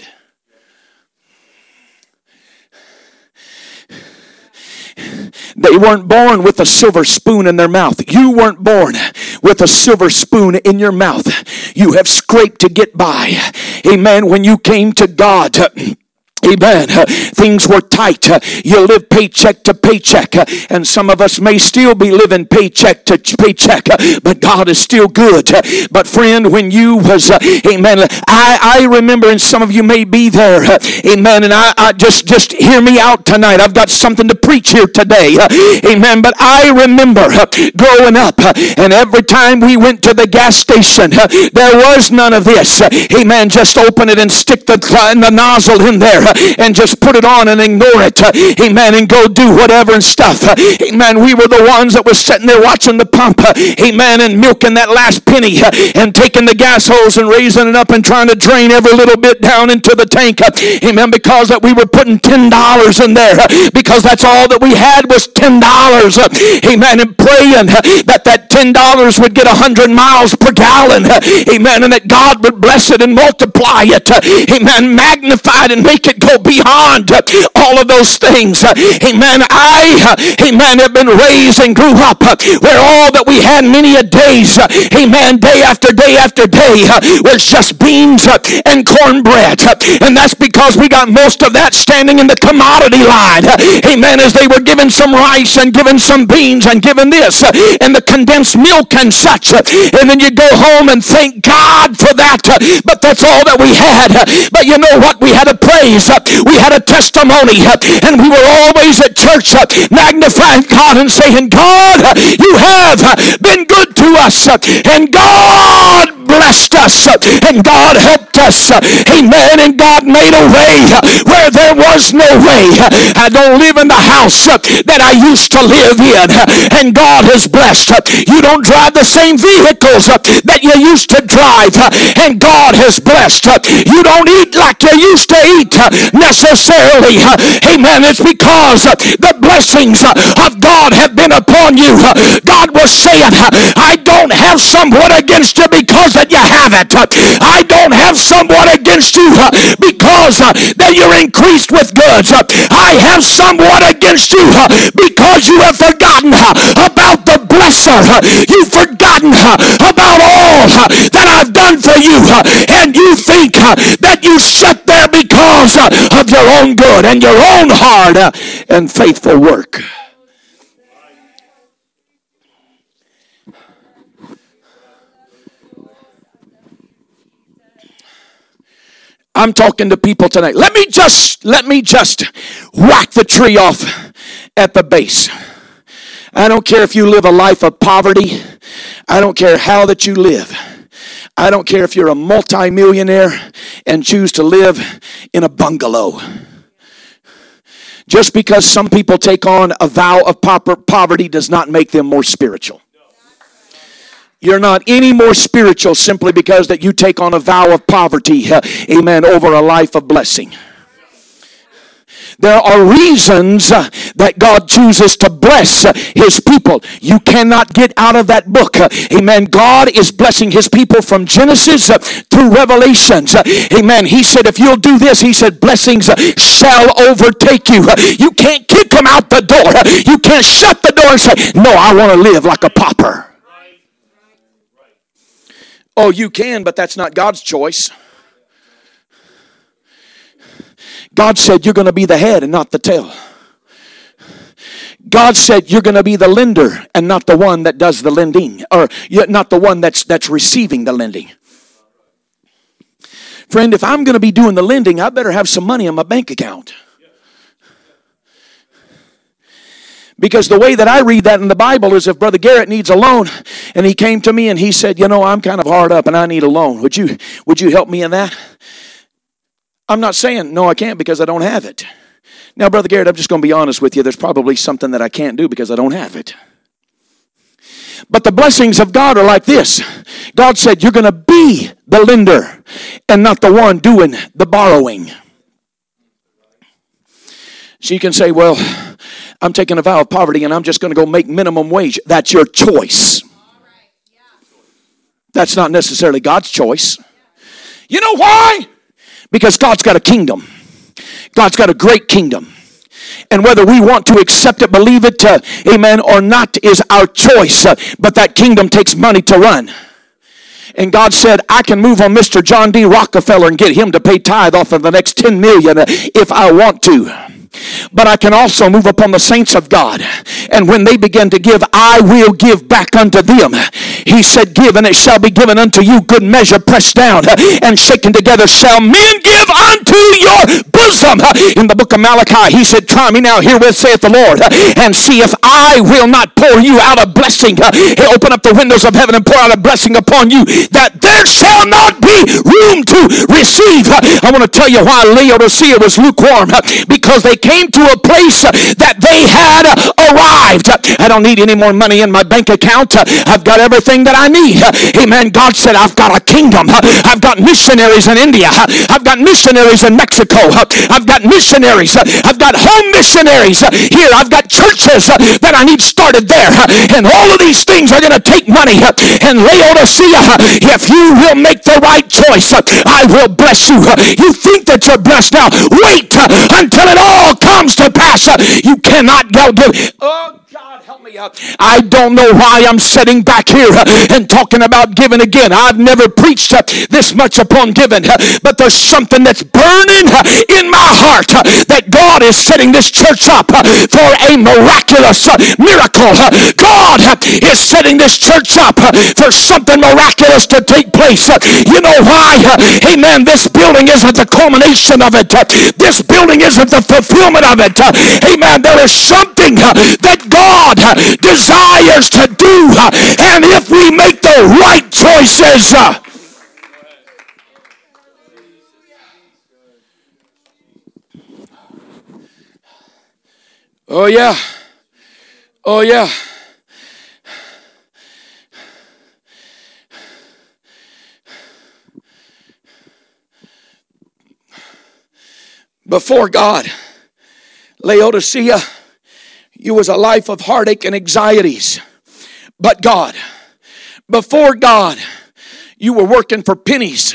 They weren't born with a silver spoon in their mouth. You weren't born with a silver spoon in your mouth. You have scraped to get by. Amen. When you came to God, amen, things were tight. You live paycheck to paycheck, and some of us may still be living paycheck to paycheck, but God is still good. But friend, when you was, amen, I remember, and some of you may be there, amen, and I just hear me out tonight. I've got something to preach here today, amen, but I remember growing up, and every time we went to the gas station, there was none of this, amen, just open it and stick the nozzle in there, and just put it on and ignore it, amen, and go do whatever and stuff, amen. We were the ones that was sitting there watching the pump, amen, and milking that last penny, and taking the gas hose and raising it up and trying to drain every little bit down into the tank, amen, because that we were putting $10 in there, because that's all that we had was $10, amen, and praying that $10 would get 100 miles per gallon, amen, and that God would bless it and multiply it, amen, magnify it and make it go beyond all of those things. Amen. Amen, have been raised and grew up where all that we had many a days, amen, day after day after day, was just beans and cornbread. And that's because we got most of that standing in the commodity line. Amen, as they were given some rice and given some beans and given this and the condensed milk and such. And then you go home and thank God for that. But that's all that we had. But you know what? We had a praise. We had a testimony. And we were always at church magnifying God and saying, God, you have been good to us. And God blessed us. And God helped us. Amen. And God made a way where there was no way. I don't live in the house that I used to live in. And God has blessed. You don't drive the same vehicles that you used to drive. And God has blessed. You don't eat like you used to eat necessarily. Amen. It's because the blessings of God have been upon you. God was saying, I don't have somewhat against you because that you have it. I don't have somewhat against you because that you're increased with goods. I have somewhat against you because you have forgotten about the blesser. You've forgotten about all that I've done for you. And you think that you sit there because of your own good and your own hard and faithful work. I'm talking to people tonight. Let me just whack the tree off at the base. I don't care if you live a life of poverty. I don't care how that you live. I don't care if you're a multimillionaire and choose to live in a bungalow. Just because some people take on a vow of poverty does not make them more spiritual. You're not any more spiritual simply because that you take on a vow of poverty, amen, over a life of blessing. There are reasons that God chooses to bless his people. You cannot get out of that book. Amen. God is blessing his people from Genesis through Revelations. Amen. He said, if you'll do this, he said, blessings shall overtake you. You can't kick them out the door. You can't shut the door and say, no, I want to live like a pauper. Oh, you can, but that's not God's choice. God said you're going to be the head and not the tail. God said you're going to be the lender and not the one that does the lending, or not the one that's receiving the lending. Friend, if I'm going to be doing the lending, I better have some money in my bank account. Because the way that I read that in the Bible is if Brother Garrett needs a loan and he came to me and he said, you know, I'm kind of hard up and I need a loan. Would you help me in that? I'm not saying, no, I can't because I don't have it. Now, Brother Garrett, I'm just going to be honest with you. There's probably something that I can't do because I don't have it. But the blessings of God are like this. God said you're going to be the lender and not the one doing the borrowing. So you can say, well, I'm taking a vow of poverty and I'm just going to go make minimum wage. That's your choice. That's not necessarily God's choice. You know why? Because God's got a kingdom. God's got a great kingdom. And whether we want to accept it, believe it, amen, or not is our choice. But that kingdom takes money to run. And God said, I can move on Mr. John D. Rockefeller and get him to pay tithe off of the next 10 million if I want to. But I can also move upon the saints of God. And when they begin to give, I will give back unto them. He said, give and it shall be given unto you. Good measure, pressed down and shaken together, shall men give unto your bosom. In the book of Malachi, he said, try me now herewith, saith the Lord, and see if I will not pour you out a blessing. Open up the windows of heaven and pour out a blessing upon you, that there shall not be room to receive. I want to tell you why Laodicea was lukewarm. Because they came came to a place that they had arrived. I don't need any more money in my bank account. I've got everything that I need. Amen. God said, I've got a kingdom. I've got missionaries in India. I've got missionaries in Mexico. I've got missionaries. I've got home missionaries here. I've got churches that I need started there. And all of these things are going to take money. And Laodicea, if you will make the right choice, I will bless you. You think that you're blessed now. Wait until it all comes to pass. You cannot go do it. Oh, God, help me out. I don't know why I'm sitting back here and talking about giving again. I've never preached this much upon giving, but there's something that's burning in my heart that God is setting this church up for a miraculous miracle. God is setting this church up for something miraculous to take place. You know why? Amen. This building isn't the culmination of it. This building isn't the fulfillment of it. Amen. There is something that God desires to do, and if we make the right choices, oh yeah, oh yeah. Before God, Laodicea, you was a life of heartache and anxieties. But God, before God, you were working for pennies.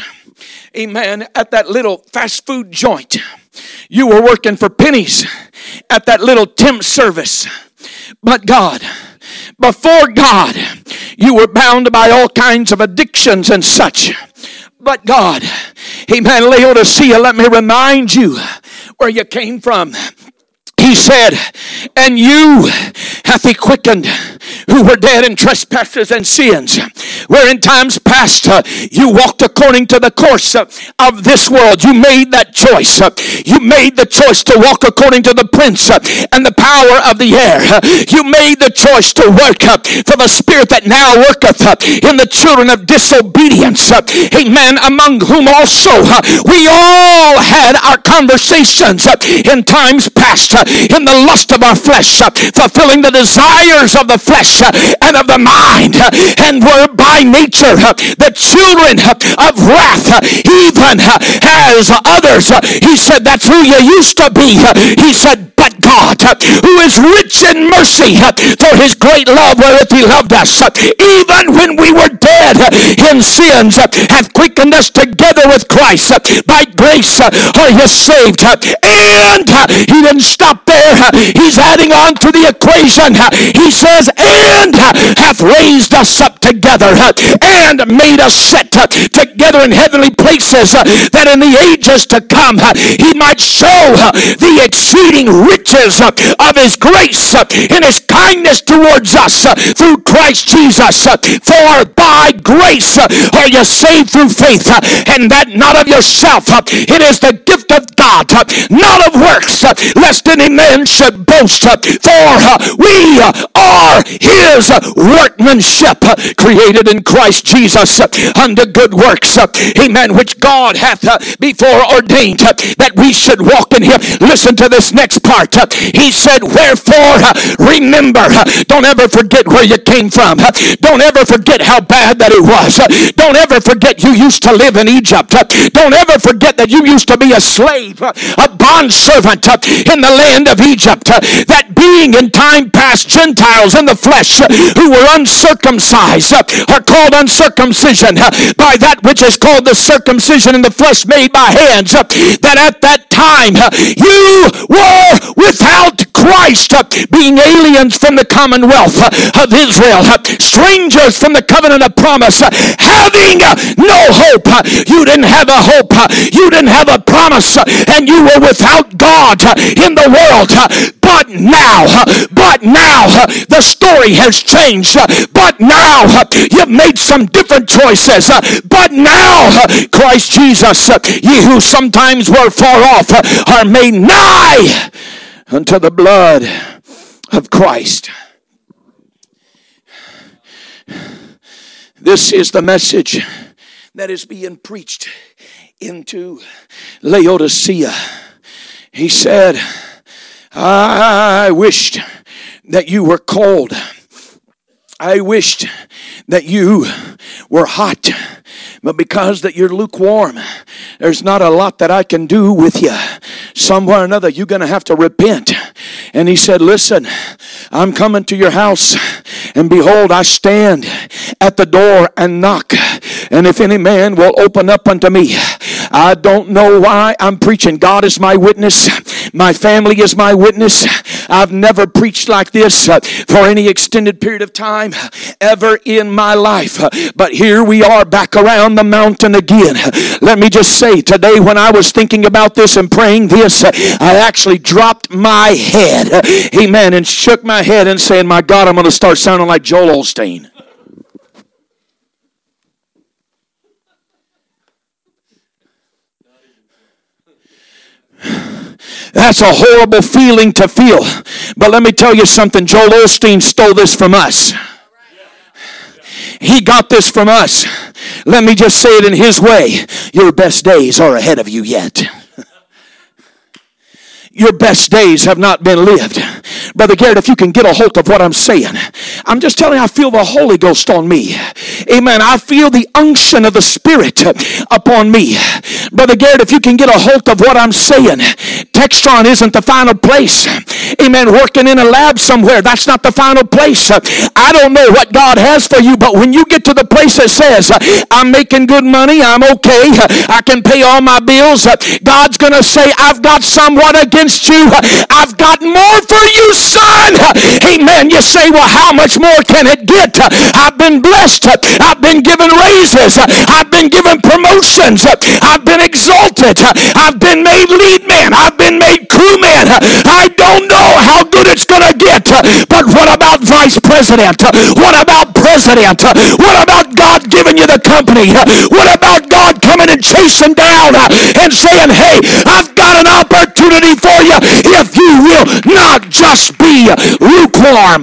Amen. At that little fast food joint. You were working for pennies at that little temp service. But God, before God, you were bound by all kinds of addictions and such. But God, amen, Laodicea, let me remind you where you came from. He said, and you hath he quickened who were dead in trespasses and sins, where in times past you walked according to the course of this world. You made that choice. You made the choice to walk according to the prince and the power of the air. You made the choice to work for the spirit that now worketh in the children of disobedience. Amen. Among whom also we all had our conversations in times past in the lust of our flesh, fulfilling the desires of the flesh and of the mind, and were by nature the children of wrath, even as others. He said, that's who you used to be. He said, but God, who is rich in mercy, for his great love wherewith he loved us, even when we were dead in sins, hath quickened us together with Christ. By grace are you saved. And he didn't stop there. He's adding on to the equation. He says, and hath raised us up together and made us sit together in heavenly places, that in the ages to come he might show the exceeding riches of his grace in his kindness towards us through Christ Jesus. For by grace are you saved through faith, and that not of yourself. It is the gift of God, not of works, lest any man should boast. For we are his workmanship, created in Christ Jesus unto good works, amen, which God hath before ordained that we should walk in him. Listen to this next part. He said, wherefore remember. Don't ever forget where you came from. Don't ever forget how bad that it was. Don't ever forget you used to live in Egypt. Don't ever forget that you used to be a slave, a bondservant in the land of Egypt. That being in time past Gentiles in the flesh who were uncircumcised are called uncircumcision by that which is called the circumcision in the flesh made by hands. That at that time you were without Christ, being aliens from the commonwealth of Israel, strangers from the covenant of promise, having no hope. You didn't have a hope. You didn't have a promise, and you were without God in the world. But now, the story has changed. But now, you've made some different choices. But now, Christ Jesus, ye who sometimes were far off, are made nigh unto the blood of Christ. This is the message that is being preached into Laodicea. He said, I wished that you were cold. I wished that you were hot. But because that you're lukewarm, there's not a lot that I can do with you. Somewhere or another, you're going to have to repent. And he said, listen, I'm coming to your house, and behold, I stand at the door and knock. And if any man will open up unto me, I don't know why I'm preaching. God is my witness. My family is my witness. I've never preached like this for any extended period of time ever in my life. But here we are back around the mountain again. Let me just say, today when I was thinking about this and praying this, I actually dropped my head. Amen. And shook my head and saying, my God, I'm going to start sounding like Joel Osteen. That's a horrible feeling to feel. But let me tell you something. Joel Osteen stole this from us. He got this from us. Let me just say it in his way. Your best days are ahead of you yet. Your best days have not been lived. Brother Garrett, if you can get a hold of what I'm saying, I'm just telling you, I feel the Holy Ghost on me. Amen. I feel the unction of the Spirit upon me. Brother Garrett, if you can get a hold of what I'm saying, Textron isn't the final place. Amen. Working in a lab somewhere, that's not the final place. I don't know what God has for you, but when you get to the place that says, I'm making good money, I'm okay, I can pay all my bills, God's going to say, I've got somewhat against you. I've got more for you, son. Amen. You say, well, how much more can it get? I've been blessed. I've been given raises. I've been given promotions. I've been exalted. I've been made lead man. I've been made crew man. I don't know how good it's going to get. But what about vice president? What about president? What about God giving you the company? What about God coming and chasing down and saying, hey, I've got an opportunity for you if you will not just be lukewarm.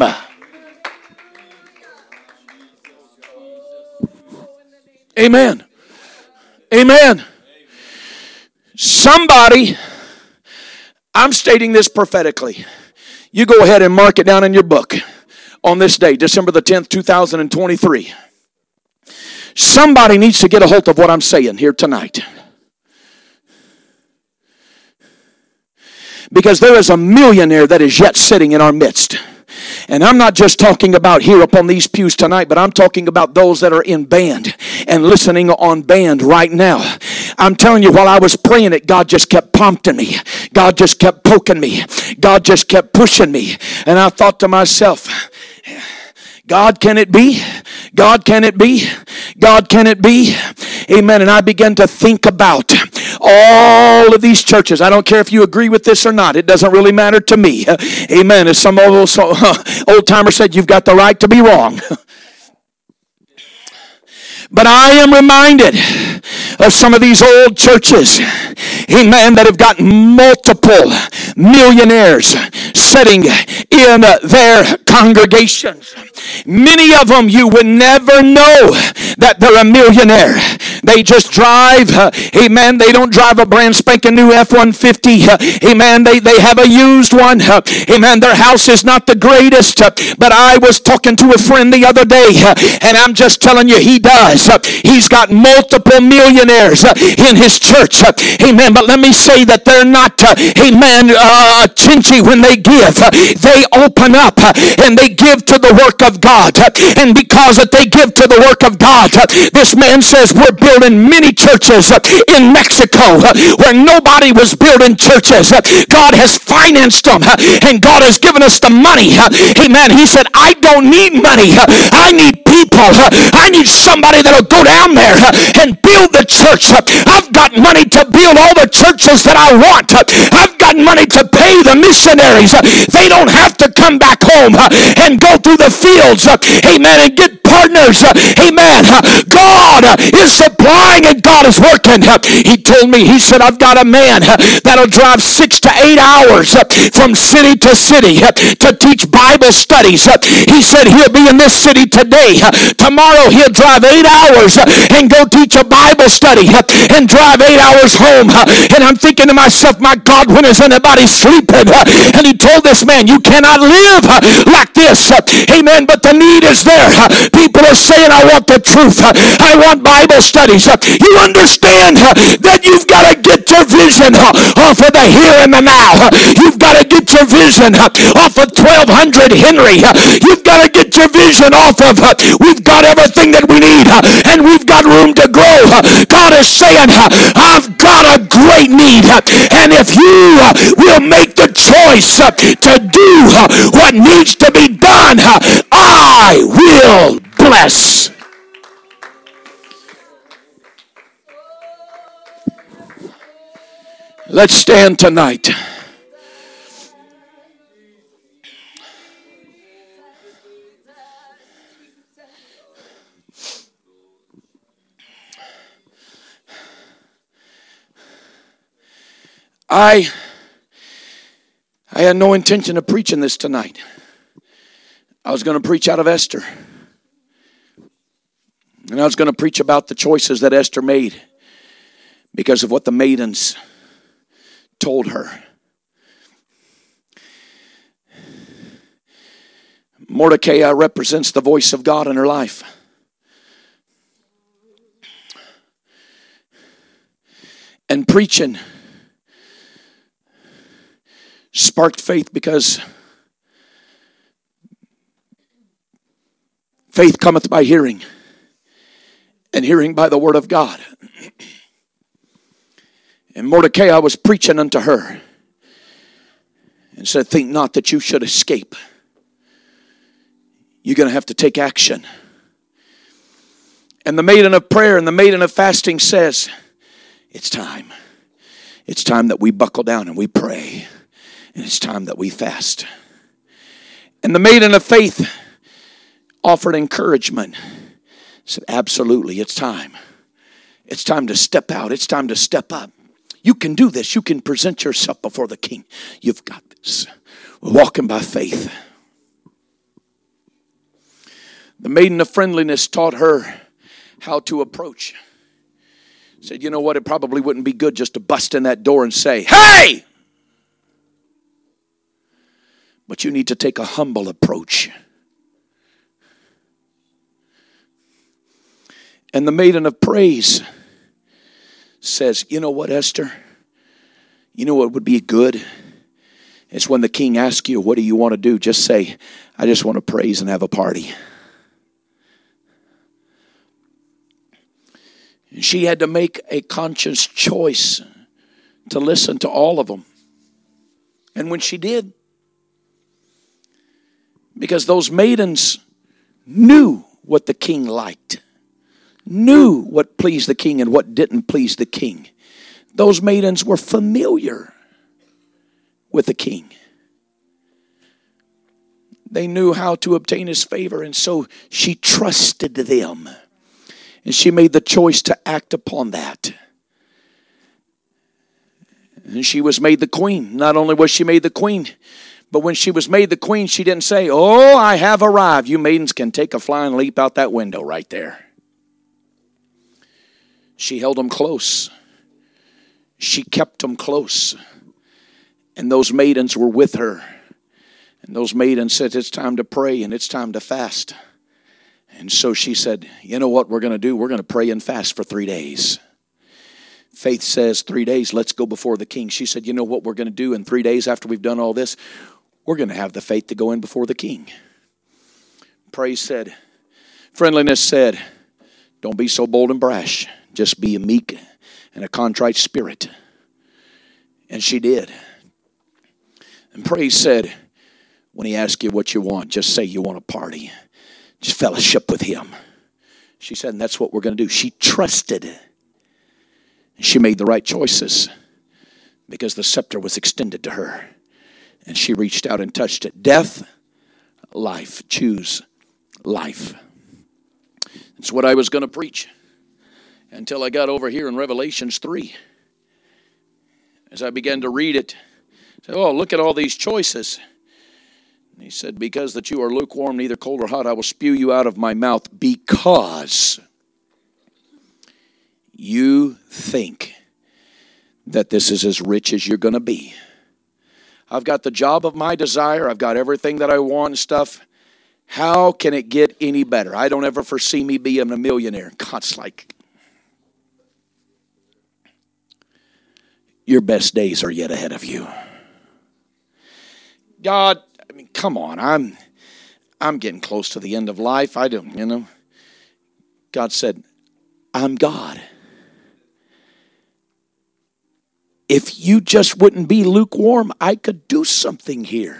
Amen. Amen. Somebody, I'm stating this prophetically. You go ahead and mark it down in your book on this day, December the 10th, 2023. Somebody needs to get a hold of what I'm saying here tonight. Because there is a millionaire that is yet sitting in our midst. And I'm not just talking about here upon these pews tonight, but I'm talking about those that are in band and listening on band right now. I'm telling you, while I was praying it, God just kept prompting me. God just kept poking me. God just kept pushing me. And I thought to myself, God, can it be? God, can it be? God, can it be? Amen. And I began to think about all of these churches. I don't care if you agree with this or not. It doesn't really matter to me. Amen. As some old timer said, you've got the right to be wrong. But I am reminded of some of these old churches, amen, that have got multiple millionaires sitting in their congregations. Many of them you would never know that they're a millionaire. They just drive, amen, they don't drive a brand spanking new F-150, amen, they have a used one, amen, their house is not the greatest, but I was talking to a friend the other day, and I'm just telling you, he does. He's got multiple millionaires in his church, amen, but let me say that they're not, amen, chinchy when they give. They open up and they give to the work of God, and because that they give to the work of God, this man says we're building many churches in Mexico where nobody was building churches. God has financed them, and God has given us the money. Amen. He said, I don't need money. I need people. I need somebody that'll go down there and build the church. I've got money to build all the churches that I want. I've got money to pay the missionaries. They don't have to come back home and go through the fields, amen, and get partners, amen. God is the supplying and God is working. He told me, he said, I've got a man that'll drive 6 to 8 hours from city to city to teach Bible studies. He said he'll be in this city today. Tomorrow he'll drive 8 hours and go teach a Bible study and drive 8 hours home. And I'm thinking to myself, my God, when is anybody sleeping? And he told this man, you cannot live like this. Amen. But the need is there. People are saying, I want the truth. I want Bible studies. You understand that you've got to get your vision off of the here and the now. You've got to get your vision off of 1200 Henry. You've got to get your vision off of we've got everything that we need and we've got room to grow. God is saying, I've got a great need, and if you will make the choice to do what needs to be done, I will bless. Let's stand tonight. I had no intention of preaching this tonight. I was going to preach out of Esther. And I was going to preach about the choices that Esther made because of what the maidens told her. Mordecai represents the voice of God in her life. And preaching sparked faith because faith cometh by hearing, and hearing by the word of God. And Mordecai was preaching unto her and said, think not that you should escape. You're going to have to take action. And the maiden of prayer and the maiden of fasting says, it's time. It's time that we buckle down and we pray. And it's time that we fast. And the maiden of faith offered encouragement. Said, absolutely, it's time. It's time to step out. It's time to step up. You can do this. You can present yourself before the king. You've got this. We're walking by faith. The maiden of friendliness taught her how to approach. Said, you know what? It probably wouldn't be good just to bust in that door and say, hey! But you need to take a humble approach. And the maiden of praise says, you know what, Esther? You know what would be good? It's when the king asks you, what do you want to do? Just say, I just want to praise and have a party. And she had to make a conscious choice to listen to all of them. And when she did, because those maidens knew what the king liked, knew what pleased the king and what didn't please the king. Those maidens were familiar with the king. They knew how to obtain his favor, and so she trusted them. And she made the choice to act upon that. And she was made the queen. Not only was she made the queen, but when she was made the queen, she didn't say, oh, I have arrived. You maidens can take a flying leap out that window right there. She held them close. She kept them close. And those maidens were with her. And those maidens said, it's time to pray and it's time to fast. And so she said, you know what we're going to do? We're going to pray and fast for 3 days. Faith says 3 days, let's go before the king. She said, you know what we're going to do in 3 days after we've done all this? We're going to have the faith to go in before the king. Praise said, friendliness said, don't be so bold and brash. Just be a meek and a contrite spirit. And she did. And praise said, when he asks you what you want, just say you want a party. Just fellowship with him. She said, and that's what we're going to do. She trusted. She made the right choices because the scepter was extended to her. And she reached out and touched it. Death, life. Choose life. That's what I was going to preach. until I got over here in Revelations 3. As I began to read it, I said, oh, look at all these choices. And he said, because that you are lukewarm, neither cold or hot, I will spew you out of my mouth, because you think that this is as rich as you're going to be. I've got the job of my desire. I've got everything that I want and stuff. How can it get any better? I don't ever foresee me being a millionaire. God's like, your best days are yet ahead of you. God, I mean, come on. I'm getting close to the end of life. I don't, God said, I'm God. If you just wouldn't be lukewarm, I could do something here.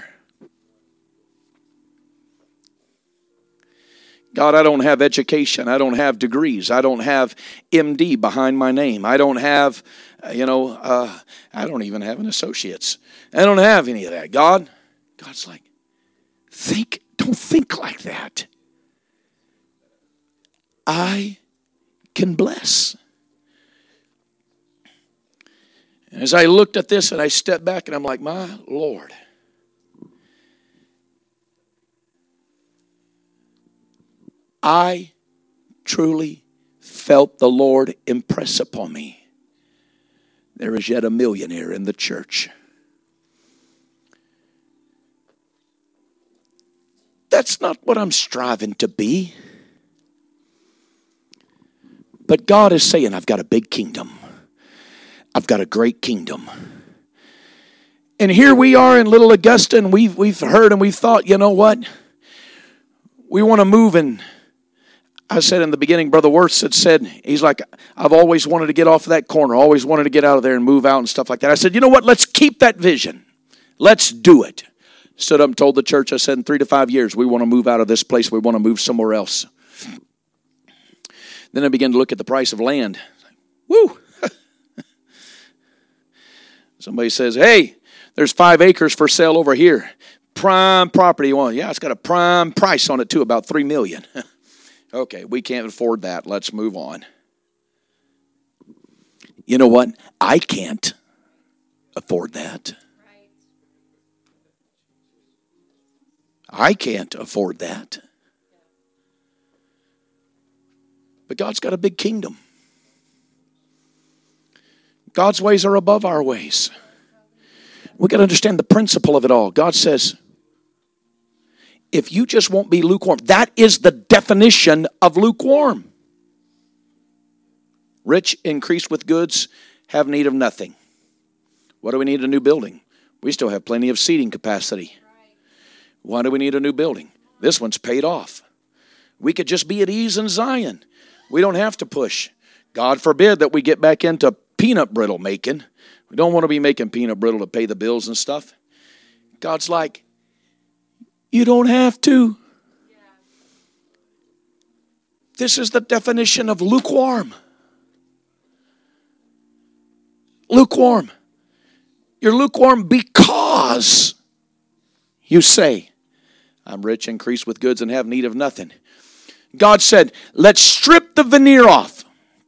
God, I don't have education. I don't have degrees. I don't have MD behind my name. I don't have, I don't even have an associate's. I don't have any of that. God's like, don't think like that. I can bless. And as I looked at this and I stepped back and I'm like, my Lord. I truly felt the Lord impress upon me. There is yet a millionaire in the church. That's not what I'm striving to be. But God is saying, I've got a big kingdom. I've got a great kingdom. And here we are in Little Augusta, and we've heard and we've thought, you know what? We want to move. And I said in the beginning, Brother Worth had said, he's like, I've always wanted to get off of that corner, always wanted to get out of there and move out and stuff like that. I said, you know what? Let's keep that vision. Let's do it. Stood up and told the church, I said, in 3 to 5 years, we want to move out of this place. We want to move somewhere else. Then I began to look at the price of land. Woo! Somebody says, hey, there's 5 acres for sale over here. Prime property. Well, yeah, it's got a prime price on it too, about $3 million. Okay, we can't afford that. Let's move on. You know what? I can't afford that. I can't afford that. But God's got a big kingdom. God's ways are above our ways. We've got to understand the principle of it all. God says, if you just won't be lukewarm, that is the definition of lukewarm. Rich, increased with goods, have need of nothing. What do we need? A new building. We still have plenty of seating capacity. Why do we need a new building? This one's paid off. We could just be at ease in Zion. We don't have to push. God forbid that we get back into peanut brittle making. We don't want to be making peanut brittle to pay the bills and stuff. God's like, you don't have to. This is the definition of lukewarm. Lukewarm. You're lukewarm because you say, I'm rich, increased with goods, and have need of nothing. God said, let's strip the veneer off.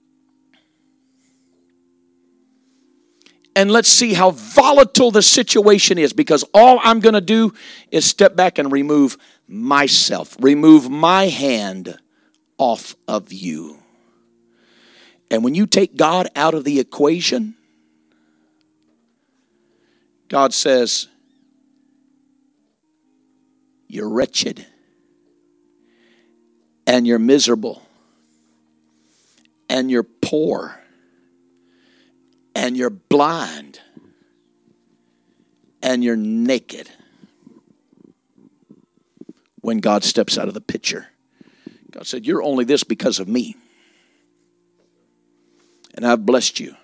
And let's see how volatile the situation is, because all I'm going to do is step back and remove myself, remove my hand off of you. And when you take God out of the equation, God says, you're wretched and you're miserable and you're poor and you're blind and you're naked. When God steps out of the picture, God said, you're only this because of me. And I've blessed you.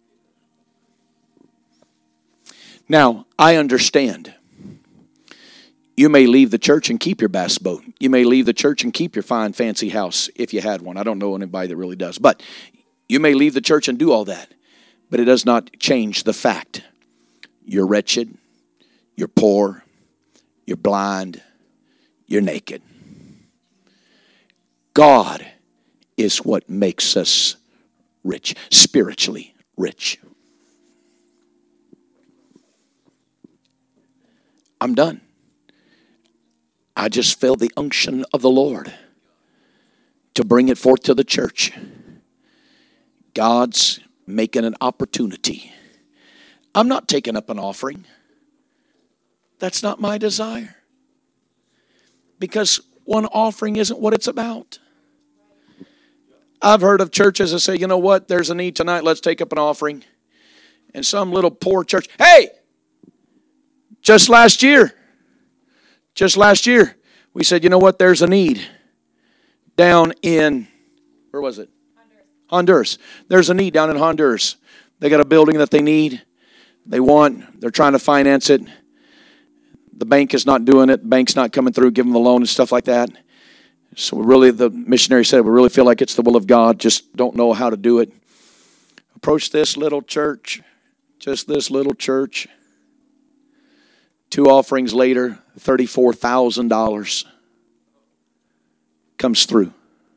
Now, I understand. You may leave the church and keep your bass boat. You may leave the church and keep your fine, fancy house if you had one. I don't know anybody that really does. But you may leave the church and do all that. But it does not change the fact. You're wretched. You're poor. You're blind. You're naked. God is what makes us rich, spiritually rich. I'm done. I just feel the unction of the Lord to bring it forth to the church. God's making an opportunity. I'm not taking up an offering. That's not my desire. Because one offering isn't what it's about. I've heard of churches that say, you know what, there's a need tonight, let's take up an offering. And some little poor church, hey, just last year, we said, you know what, there's a need down in, where was it? Honduras. There's a need down in Honduras. They got a building that they need. They're trying to finance it. The bank is not doing it. The bank's not coming through, giving them the loan and stuff like that. So the missionary said, we really feel like it's the will of God, just don't know how to do it. Approach this little church, just this little church. 2 offerings later, $34,000 comes through.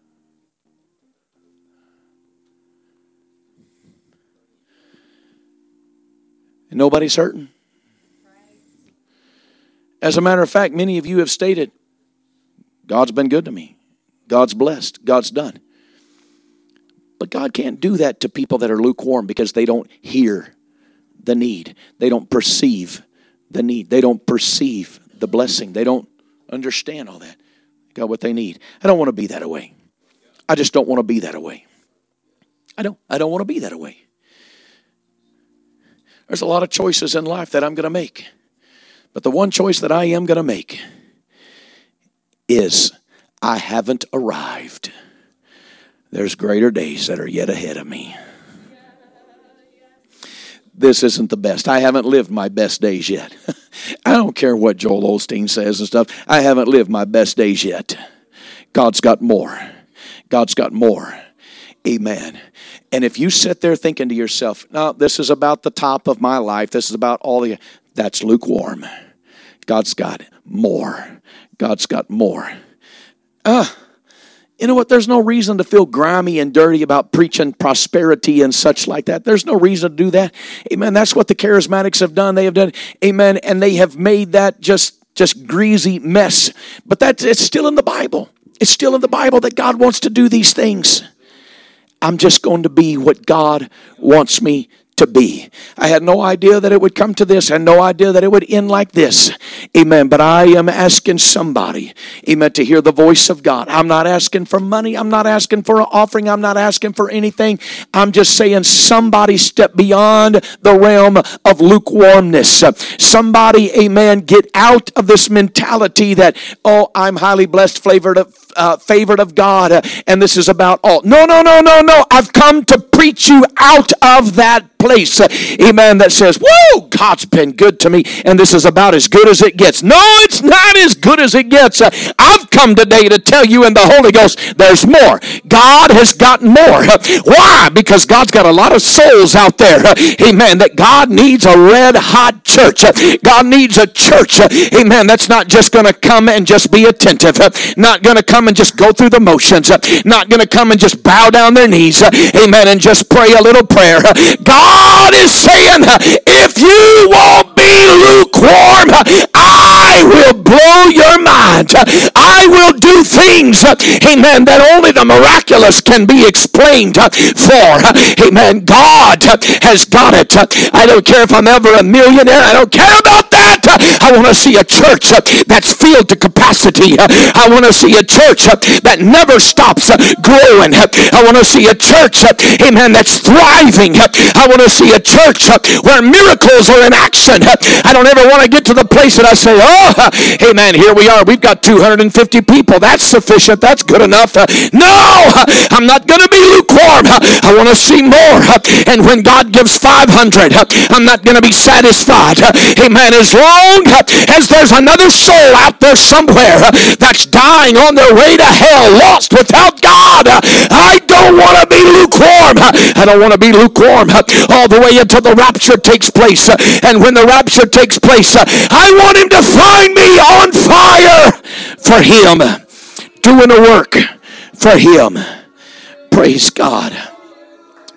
And nobody's hurting. As a matter of fact, many of you have stated, God's been good to me. God's blessed. God's done. But God can't do that to people that are lukewarm because they don't hear the need. They don't perceive the need. They don't perceive the blessing. They don't understand all that. They got what they need. I don't want to be that way. I just don't want to be that way. I don't want to be that way. There's a lot of choices in life that I'm going to make. But the one choice that I am going to make is I haven't arrived. There's greater days that are yet ahead of me. This isn't the best. I haven't lived my best days yet. I don't care what Joel Osteen says and stuff. I haven't lived my best days yet. God's got more. God's got more. Amen. And if you sit there thinking to yourself, no, this is about the top of my life. This is about all the... That's lukewarm. God's got more. God's got more. You know what? There's no reason to feel grimy and dirty about preaching prosperity and such like that. There's no reason to do that. Amen. That's what the charismatics have done. They have done. Amen. And they have made that just greasy mess. But it's still in the Bible. It's still in the Bible that God wants to do these things. I'm just going to be what God wants me to be. I had no idea that it would come to this. I had no idea that it would end like this. Amen. But I am asking somebody, amen, to hear the voice of God. I'm not asking for money. I'm not asking for an offering. I'm not asking for anything. I'm just saying somebody step beyond the realm of lukewarmness. Somebody, amen, get out of this mentality that, oh, I'm highly blessed, favored of God, and this is about all. No. I've come to preach you out of that place, amen, that says, whoa, God's been good to me, and this is about as good as it gets. No, it's not as good as it gets. I've come today to tell you in the Holy Ghost, there's more. God has got more. Why? Because God's got a lot of souls out there, amen, that God needs a red hot church. God needs a church, amen, that's not just going to come and just be attentive, not going to come and just go through the motions, not going to come and just bow down their knees, amen, and just pray a little prayer. God is saying, if you won't be lukewarm, I will blow your mind. I will do things, amen, that only the miraculous can be explained for. Amen. God has got it. I don't care if I'm ever a millionaire. I don't care about that. I want to see a church that's filled to capacity. I want to see a church that never stops growing. I want to see a church, amen, that's thriving. I want to see a church where miracles are in action. I don't ever want to get to the place that I say, oh, amen, here we are. We've got 250 people. That's sufficient. That's good enough. No, I'm not going to be lukewarm. I want to see more. And when God gives 500, I'm not going to be satisfied. Amen. As long as there's another soul out there somewhere that's dying on their way to hell, lost without God, I don't want to be lukewarm. I don't want to be lukewarm all the way until the rapture takes place. And when the rapture takes place, I want him to find me on fire for him, doing a work for him. Praise God.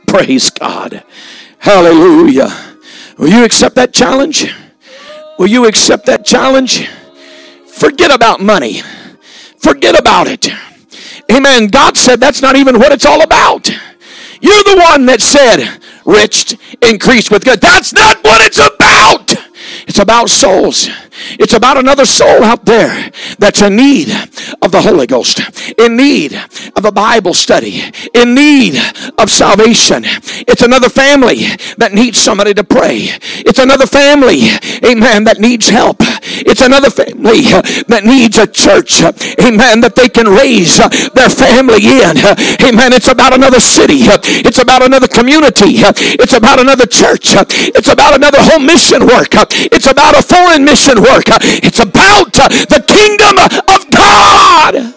Praise God. Hallelujah. Will you accept that challenge? Will you accept that challenge? Forget about money. Forget about it. Amen. God said that's not even what it's all about. You're the one that said, rich, increased with good. That's not what it's about. It's about souls. It's about another soul out there that's in need of the Holy Ghost, in need of a Bible study, in need of salvation. It's another family that needs somebody to pray. It's another family, amen, that needs help. It's another family that needs a church, amen, that they can raise their family in. Amen. It's about another city. It's about another community. It's about another church. It's about another home mission work. It's about a foreign mission work. It's about the kingdom of God.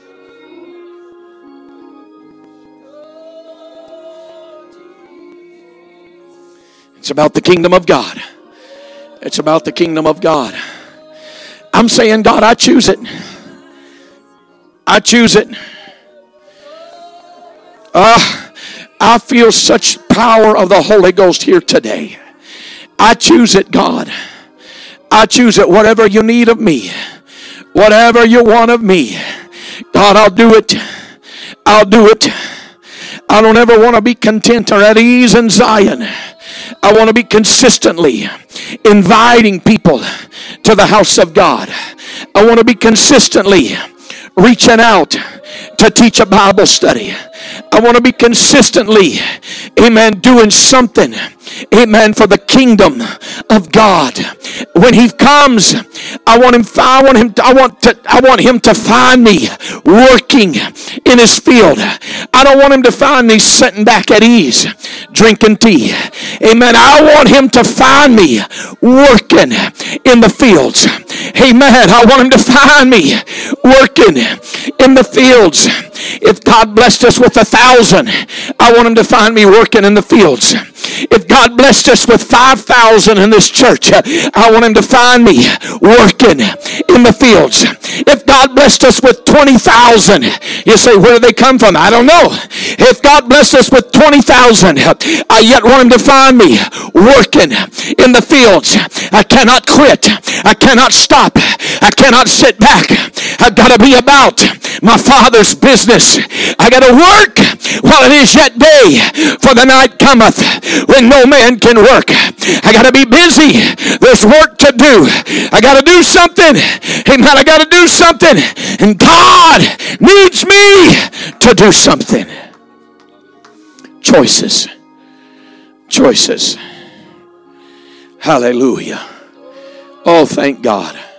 It's about the kingdom of God. It's about the kingdom of God. I'm saying, God, I choose it. I choose it. I feel such power of the Holy Ghost here today. I choose it, God. I choose it. Whatever you need of me, whatever you want of me, God, I'll do it. I'll do it. I don't ever want to be content or at ease in Zion. I want to be consistently inviting people to the house of God. I want to be consistently reaching out to teach a Bible study. I want to be consistently, amen, doing something, amen, for the kingdom of God. When he comes, I want him to find me working in his field. I don't want him to find me sitting back at ease, drinking tea. Amen. I want him to find me working in the fields. Amen. I want him to find me working in the fields. If God blessed us with 1,000, I want him to find me working in the fields. If God blessed us with 5,000 in this church, I want him to find me working in the fields. If God blessed us with 20,000, you say, where do they come from? I don't know. If God blessed us with 20,000, I yet want him to find me working in the fields. I cannot quit. I cannot stop. I cannot sit back. I've got to be about my Father's business. I got to work while it is yet day, for the night cometh when no man can work. I got to be busy. There's work to do. I got to do something. Amen. I got to do something. And God needs me to do something. Choices. Choices. Hallelujah. Oh, thank God.